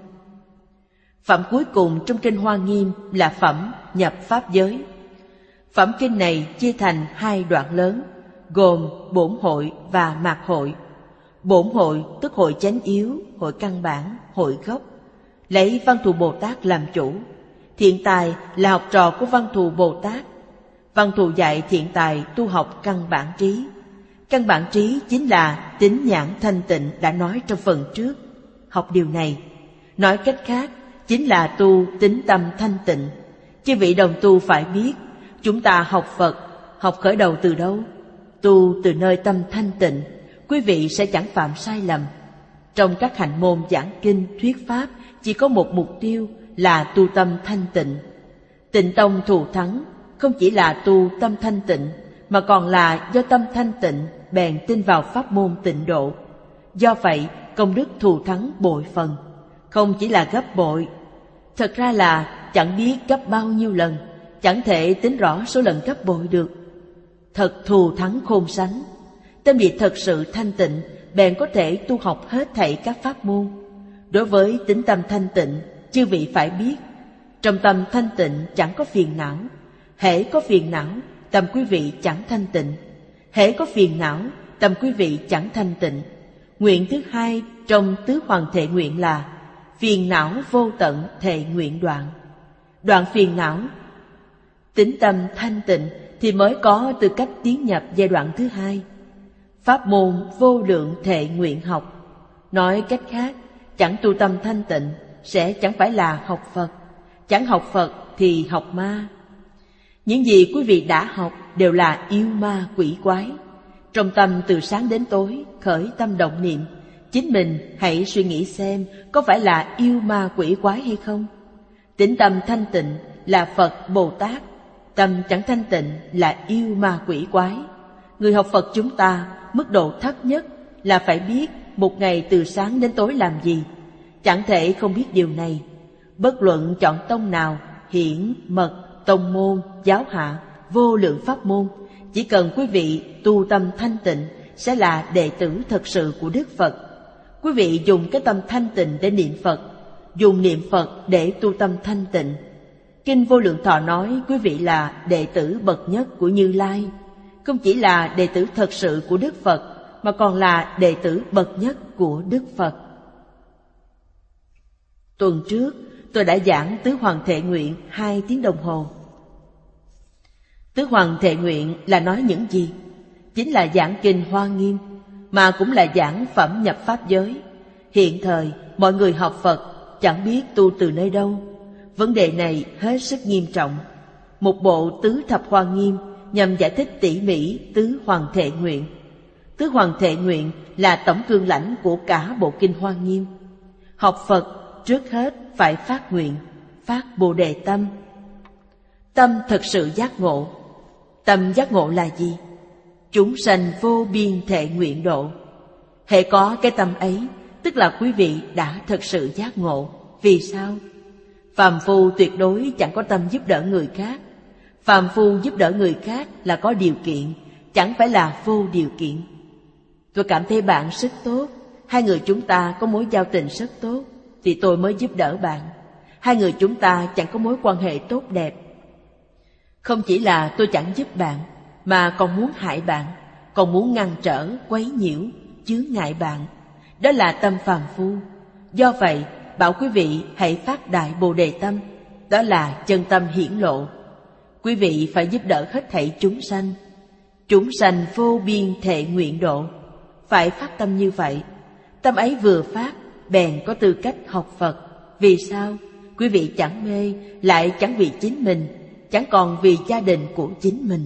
Phẩm cuối cùng trong Kinh Hoa Nghiêm là phẩm nhập pháp giới. Phẩm kinh này chia thành hai đoạn lớn, gồm bổn hội và mạt hội. Bổn hội tức hội chánh yếu, hội căn bản, hội gốc, lấy Văn Thù Bồ Tát làm chủ. Thiện Tài là học trò của Văn Thù Bồ Tát. Văn Thù dạy Thiện Tài tu học căn bản trí. Căn bản trí chính là tín nhãn thanh tịnh đã nói trong phần trước. Học điều này, nói cách khác, chính là tu tín tâm thanh tịnh. Chư vị đồng tu phải biết, chúng ta học Phật, học khởi đầu từ đâu? Tu từ nơi tâm thanh tịnh, quý vị sẽ chẳng phạm sai lầm. Trong các hành môn giảng kinh, thuyết pháp, chỉ có một mục tiêu là tu tâm thanh tịnh. Tịnh tông thù thắng không chỉ là tu tâm thanh tịnh, mà còn là do tâm thanh tịnh bèn tin vào pháp môn tịnh độ. Do vậy, công đức thù thắng bội phần, không chỉ là gấp bội. Thật ra là chẳng biết gấp bao nhiêu lần, chẳng thể tính rõ số lần gấp bội được. Thật thù thắng khôn sánh. Tâm địa thật sự thanh tịnh, bèn có thể tu học hết thảy các pháp môn. Đối với tính tâm thanh tịnh, chư vị phải biết, trong tâm thanh tịnh chẳng có phiền não. Hễ có phiền não, tâm quý vị chẳng thanh tịnh. Hễ có phiền não, tâm quý vị chẳng thanh tịnh. Nguyện thứ hai trong tứ hoàng thệ nguyện là phiền não vô tận thệ nguyện đoạn. đoạn phiền não. Tín tâm thanh tịnh thì mới có tư cách tiến nhập giai đoạn thứ hai. Pháp môn vô lượng thệ nguyện học. Nói cách khác, chẳng tu tâm thanh tịnh sẽ chẳng phải là học Phật, chẳng học Phật thì học ma. Những gì quý vị đã học đều là yêu ma quỷ quái. Trong tâm từ sáng đến tối khởi tâm động niệm, chính mình hãy suy nghĩ xem có phải là yêu ma quỷ quái hay không. Tĩnh tâm thanh tịnh là Phật Bồ Tát, tâm chẳng thanh tịnh là yêu ma quỷ quái. Người học Phật chúng ta mức độ thấp nhất là phải biết một ngày từ sáng đến tối làm gì. Chẳng thể không biết điều này. Bất luận chọn tông nào, hiển, mật, tông môn, giáo hạ, vô lượng pháp môn, chỉ cần quý vị tu tâm thanh tịnh sẽ là đệ tử thật sự của Đức Phật. Quý vị dùng cái tâm thanh tịnh để niệm Phật, dùng niệm Phật để tu tâm thanh tịnh. Kinh Vô Lượng Thọ nói quý vị là đệ tử bậc nhất của Như Lai. Không chỉ là đệ tử thật sự của Đức Phật, mà còn là đệ tử bậc nhất của Đức Phật. Tuần trước, tôi đã giảng Tứ Hoàng Thệ Nguyện hai tiếng đồng hồ. Tứ Hoàng Thệ Nguyện là nói những gì? Chính là giảng kinh Hoa Nghiêm, mà cũng là giảng phẩm nhập Pháp giới. Hiện thời, mọi người học Phật chẳng biết tu từ nơi đâu. Vấn đề này hết sức nghiêm trọng. Một bộ Tứ Thập Hoa Nghiêm nhằm giải thích tỉ mỉ Tứ Hoàng Thệ Nguyện. Tứ Hoàng Thệ Nguyện là tổng cương lãnh của cả bộ kinh Hoa Nghiêm. Học Phật trước hết phải phát nguyện, phát Bồ Đề tâm. Tâm thật sự giác ngộ. Tâm giác ngộ là gì? Chúng sanh vô biên thệ nguyện độ. Hễ có cái tâm ấy, tức là quý vị đã thật sự giác ngộ. Vì sao? Phàm phu tuyệt đối chẳng có tâm giúp đỡ người khác. Phàm phu giúp đỡ người khác là có điều kiện, chẳng phải là vô điều kiện. Tôi cảm thấy bạn rất tốt, hai người chúng ta có mối giao tình rất tốt, thì tôi mới giúp đỡ bạn. Hai người chúng ta chẳng có mối quan hệ tốt đẹp. Không chỉ là tôi chẳng giúp bạn, mà còn muốn hại bạn, còn muốn ngăn trở, quấy nhiễu, chướng ngại bạn. Đó là tâm phàm phu. Do vậy, bảo quý vị hãy phát đại Bồ Đề tâm. Đó là chân tâm hiển lộ. Quý vị phải giúp đỡ hết thảy chúng sanh. Chúng sanh vô biên thệ nguyện độ. Phải phát tâm như vậy. Tâm ấy vừa phát, bèn có tư cách học Phật. Vì sao? Quý vị chẳng mê, lại chẳng vì chính mình, chẳng còn vì gia đình của chính mình.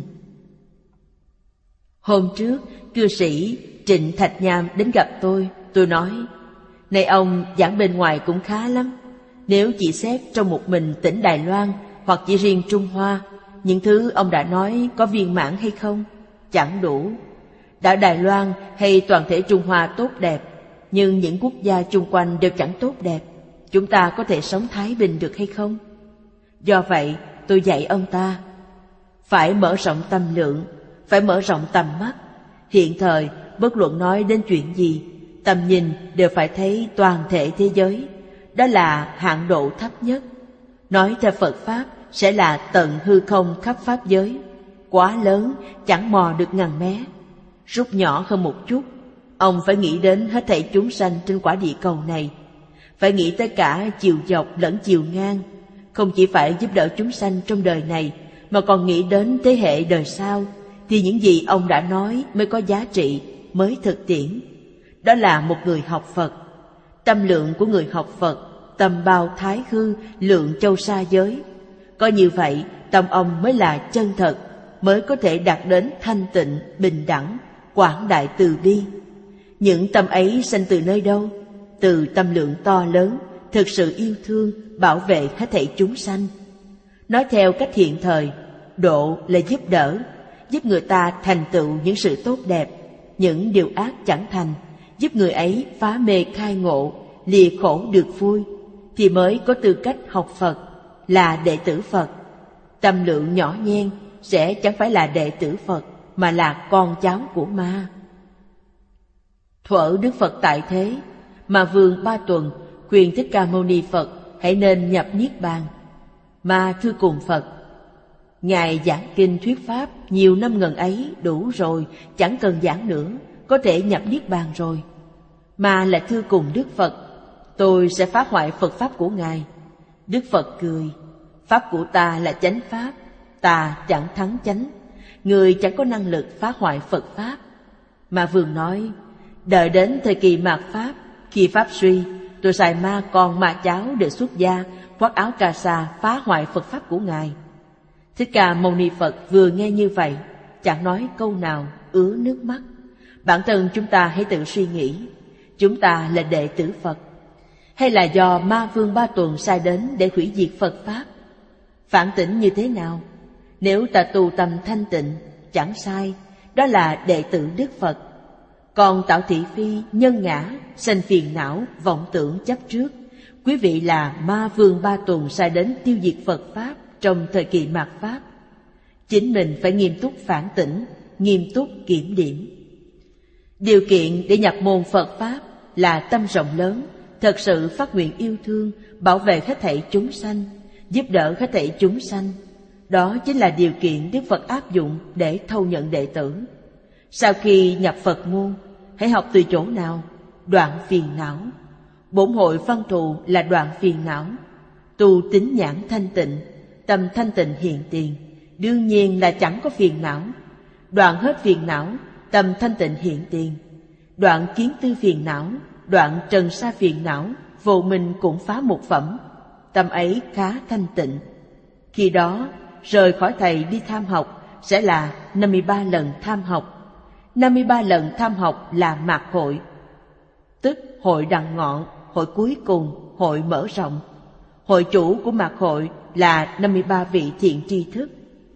Hôm trước, cư sĩ Trịnh Thạch Nham đến gặp tôi. Tôi nói, này ông giảng bên ngoài cũng khá lắm. Nếu chỉ xét trong một mình tỉnh Đài Loan hoặc chỉ riêng Trung Hoa, những thứ ông đã nói có viên mãn hay không? Chẳng đủ. Đã Đài Loan hay toàn thể Trung Hoa tốt đẹp, nhưng những quốc gia chung quanh đều chẳng tốt đẹp. Chúng ta có thể sống thái bình được hay không? Do vậy, tôi dạy ông ta phải mở rộng tâm lượng, phải mở rộng tầm mắt. Hiện thời, bất luận nói đến chuyện gì, tầm nhìn đều phải thấy toàn thể thế giới. Đó là hạn độ thấp nhất. Nói theo Phật Pháp sẽ là tận hư không khắp Pháp giới. Quá lớn, chẳng mò được ngàn mé. Rút nhỏ hơn một chút, ông phải nghĩ đến hết thảy chúng sanh trên quả địa cầu này. Phải nghĩ tới cả chiều dọc lẫn chiều ngang. Không chỉ phải giúp đỡ chúng sanh trong đời này, mà còn nghĩ đến thế hệ đời sau, thì những gì ông đã nói mới có giá trị, mới thực tiễn. Đó là một người học Phật. Tâm lượng của người học Phật tầm bao thái hư, lượng châu sa giới. Có như vậy, tâm ông mới là chân thật, mới có thể đạt đến thanh tịnh, bình đẳng, quảng đại từ bi. Những tâm ấy sanh từ nơi đâu? Từ tâm lượng to lớn, thực sự yêu thương, bảo vệ hết thảy chúng sanh. Nói theo cách hiện thời, độ là giúp đỡ, giúp người ta thành tựu những sự tốt đẹp, những điều ác chẳng thành, giúp người ấy phá mê khai ngộ, lìa khổ được vui, thì mới có tư cách học Phật, là đệ tử Phật. Tâm lượng nhỏ nhen sẽ chẳng phải là đệ tử Phật, mà là con cháu của ma. Thuở Đức Phật tại thế, mà vương ba tuần khuyên Thích Ca Mâu Ni Phật hãy nên nhập Niết Bàn. Ma thưa cùng Phật, Ngài giảng kinh thuyết pháp nhiều năm ngần ấy đủ rồi, chẳng cần giảng nữa, có thể nhập Niết Bàn rồi. Mà lại thưa cùng Đức Phật, tôi sẽ phá hoại Phật pháp của Ngài. Đức Phật cười, Pháp của ta là chánh pháp, ta chẳng thắng chánh, người chẳng có năng lực phá hoại Phật Pháp. Mà Vương nói, đợi đến thời kỳ mạt Pháp, khi Pháp suy, tôi xài ma con ma cháu để xuất gia, khoác áo cà sa phá hoại Phật Pháp của Ngài. Thích Ca Mâu Ni Phật vừa nghe như vậy, chẳng nói câu nào, ứa nước mắt. Bản thân chúng ta hãy tự suy nghĩ, chúng ta là đệ tử Phật, hay là do ma vương Ba Tuần sai đến để hủy diệt Phật Pháp? Phản tỉnh như thế nào? Nếu ta tu tâm thanh tịnh, chẳng sai, đó là đệ tử Đức Phật. Còn tạo thị phi, nhân ngã, sanh phiền não, vọng tưởng chấp trước, quý vị là ma vương Ba Tuần sai đến tiêu diệt Phật Pháp trong thời kỳ mạt Pháp. Chính mình phải nghiêm túc phản tỉnh, nghiêm túc kiểm điểm. Điều kiện để nhập môn Phật Pháp là tâm rộng lớn, thật sự phát nguyện yêu thương, bảo vệ hết thảy chúng sanh, giúp đỡ hết thảy chúng sanh. Đó chính là điều kiện Đức Phật áp dụng để thâu nhận đệ tử. Sau khi nhập Phật môn, hãy học từ chỗ nào? Đoạn phiền não. Bổn hội văn thù là đoạn phiền não. Tu tín nhãn thanh tịnh, tâm thanh tịnh hiện tiền, đương nhiên là chẳng có phiền não. Đoạn hết phiền não, tâm thanh tịnh hiện tiền. Đoạn kiến tư phiền não, đoạn trần sa phiền não, vô minh cũng phá một phẩm. Tâm ấy khá thanh tịnh. Khi đó, rời khỏi thầy đi tham học sẽ là năm mươi ba lần tham học. năm mươi ba lần tham học là mạt hội, tức hội đằng ngọn, hội cuối cùng, hội mở rộng. Hội chủ của mạt hội là năm mươi ba vị thiện tri thức.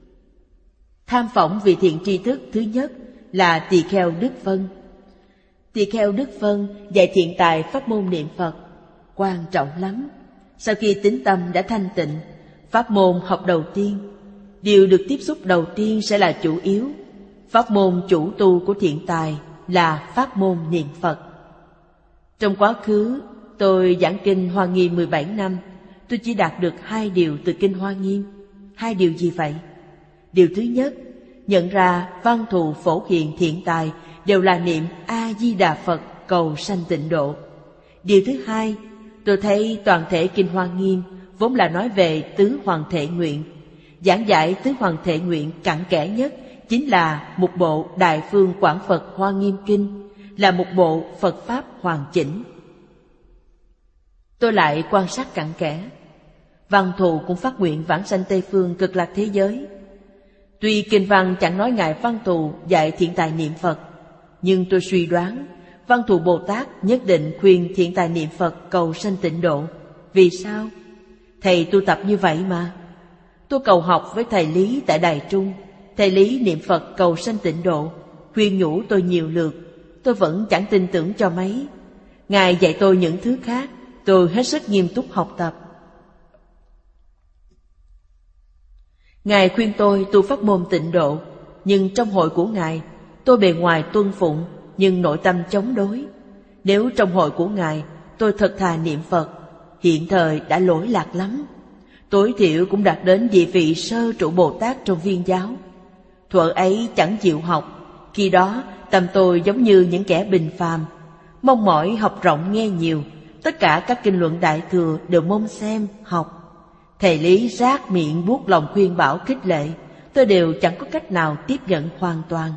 Tham phỏng vị thiện tri thức thứ nhất là Tỳ Kheo Đức Vân. Tỳ Kheo Đức Vân dạy thiện tài pháp môn niệm Phật, quan trọng lắm. Sau khi tín tâm đã thanh tịnh, pháp môn học đầu tiên, điều được tiếp xúc đầu tiên sẽ là chủ yếu. Pháp môn chủ tu của thiện tài là pháp môn niệm Phật. Trong quá khứ, tôi giảng kinh Hoa Nghiêm mười bảy năm, tôi chỉ đạt được hai điều từ kinh Hoa Nghiêm. Hai điều gì vậy? Điều thứ nhất, nhận ra văn thù phổ hiền thiện tài đều là niệm A-di-đà Phật cầu sanh tịnh độ. Điều thứ hai, tôi thấy toàn thể kinh Hoa Nghiêm vốn là nói về tứ hoàng thệ nguyện. Giảng giải tứ hoàng thệ nguyện cặn kẽ nhất chính là một bộ Đại Phương Quảng Phật Hoa Nghiêm Kinh, là một bộ Phật Pháp hoàn chỉnh. Tôi lại quan sát cặn kẽ. Văn thù cũng phát nguyện vãng sanh Tây Phương Cực Lạc thế giới. Tuy kinh văn chẳng nói ngài Văn Thù dạy thiện tài niệm Phật, nhưng tôi suy đoán Văn Thù Bồ Tát nhất định khuyên thiện tài niệm Phật cầu sanh tịnh độ. Vì sao? Thầy tu tập như vậy mà. Tôi cầu học với thầy Lý tại Đài Trung. Thầy Lý niệm Phật cầu sanh tịnh độ, khuyên nhủ tôi nhiều lượt. Tôi vẫn chẳng tin tưởng cho mấy. Ngài dạy tôi những thứ khác, tôi hết sức nghiêm túc học tập. Ngài khuyên tôi tu pháp môn tịnh độ, nhưng trong hội của Ngài, tôi bề ngoài tuân phụng, nhưng nội tâm chống đối. Nếu trong hội của Ngài, tôi thật thà niệm Phật, hiện thời đã lỗi lạc lắm. Tối thiểu cũng đạt đến địa vị sơ trụ Bồ Tát trong viên giáo. Thuở ấy chẳng chịu học, khi đó tâm tôi giống như những kẻ bình phàm, mong mỏi học rộng nghe nhiều, tất cả các kinh luận Đại Thừa đều mong xem, học. Thầy Lý rát miệng buốt lòng khuyên bảo khích lệ, tôi đều chẳng có cách nào tiếp nhận hoàn toàn.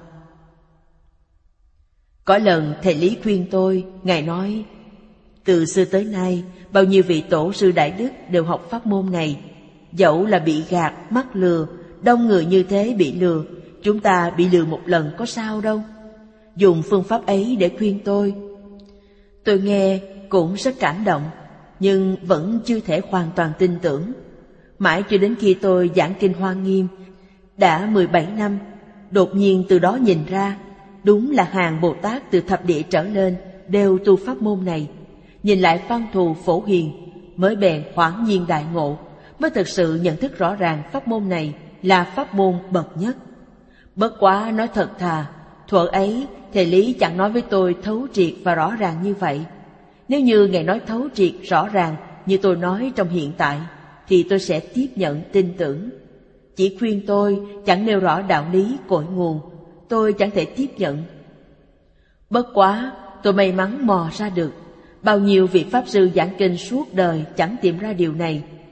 Có lần thầy Lý khuyên tôi, Ngài nói, từ xưa tới nay, bao nhiêu vị tổ sư đại đức đều học pháp môn này. Dẫu là bị gạt, mắc lừa, đông người như thế bị lừa, chúng ta bị lừa một lần có sao đâu. Dùng phương pháp ấy để khuyên tôi. Tôi nghe cũng rất cảm động, nhưng vẫn chưa thể hoàn toàn tin tưởng. Mãi cho đến khi tôi giảng kinh Hoa Nghiêm đã mười bảy năm, đột nhiên từ đó nhìn ra, đúng là hàng Bồ Tát từ thập địa trở lên đều tu pháp môn này. Nhìn lại văn thù phổ hiền, mới bèn hoảng nhiên đại ngộ, mới thực sự nhận thức rõ ràng pháp môn này là pháp môn bậc nhất. Bất quá nói thật thà, thuở ấy thầy Lý chẳng nói với tôi thấu triệt và rõ ràng như vậy. Nếu như Ngài nói thấu triệt rõ ràng như tôi nói trong hiện tại, thì tôi sẽ tiếp nhận tin tưởng. Chỉ khuyên tôi chẳng nêu rõ đạo lý cội nguồn, tôi chẳng thể tiếp nhận. Bất quá tôi may mắn mò ra được, bao nhiêu vị Pháp Sư giảng kinh suốt đời chẳng tìm ra điều này.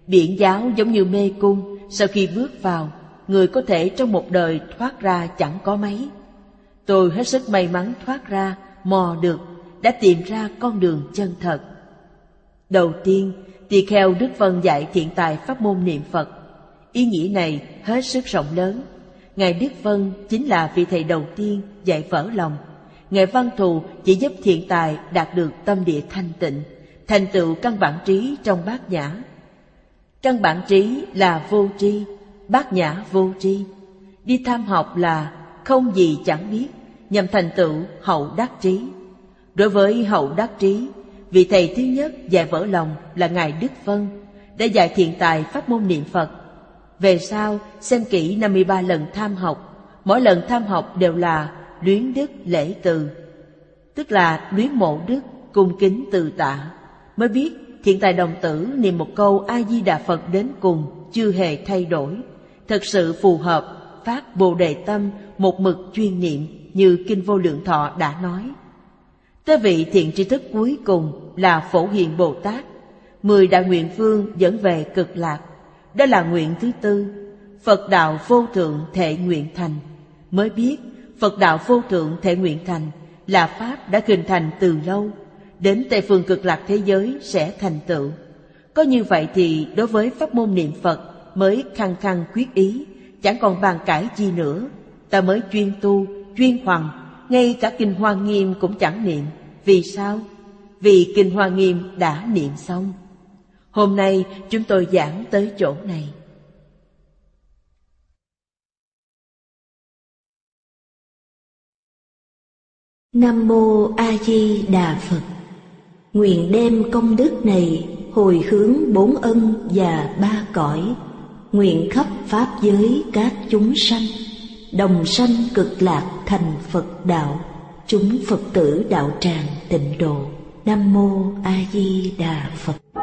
Biển giáo giống như mê cung, sau khi bước vào, người có thể trong một đời thoát ra chẳng có mấy. Tôi hết sức may mắn thoát ra, mò được, đã tìm ra con đường chân thật. Đầu tiên, tỳ kheo Đức Vân dạy thiện tài pháp môn niệm Phật. Ý nghĩa này hết sức rộng lớn. Ngài Đức Vân chính là vị thầy đầu tiên dạy vỡ lòng. Ngài Văn Thù chỉ giúp thiện tài đạt được tâm địa thanh tịnh, thành tựu căn bản trí trong bát nhã. Căn bản trí là vô tri, bát nhã vô tri. Đi tham học là không gì chẳng biết, nhằm thành tựu hậu đắc trí. Đối với hậu đắc trí, vị thầy thứ nhất dạy vỡ lòng là Ngài Đức Vân, đã dạy thiện tài pháp môn niệm Phật. Về sau, xem kỹ năm mươi ba lần tham học, mỗi lần tham học đều là luyến đức lễ từ, tức là luyến mộ đức, cung kính từ tạ, mới biết thiện tài đồng tử niệm một câu A-di-đà Phật đến cùng chưa hề thay đổi, thật sự phù hợp phát Bồ Đề tâm một mực chuyên niệm như Kinh Vô Lượng Thọ đã nói. Tới vị thiện tri thức cuối cùng là Phổ Hiền Bồ Tát, mười đại nguyện vương dẫn về cực lạc. Đó là nguyện thứ tư, Phật đạo vô thượng thệ nguyện thành. Mới biết Phật đạo vô thượng thệ nguyện thành là pháp đã hình thành từ lâu, đến Tây phương cực lạc thế giới sẽ thành tựu. Có như vậy thì đối với pháp môn niệm Phật mới khăng khăng quyết ý, chẳng còn bàn cãi chi nữa. Ta mới chuyên tu, chuyên hoằng, ngay cả Kinh Hoa Nghiêm cũng chẳng niệm. Vì sao? Vì Kinh Hoa Nghiêm đã niệm xong. Hôm nay chúng tôi giảng tới chỗ này. Nam Mô A Di Đà Phật. Nguyện đem công đức này hồi hướng bốn ân và ba cõi, nguyện khắp pháp giới các chúng sanh đồng sanh cực lạc thành Phật đạo, chúng Phật tử đạo tràng tịnh độ. Nam Mô A Di Đà Phật.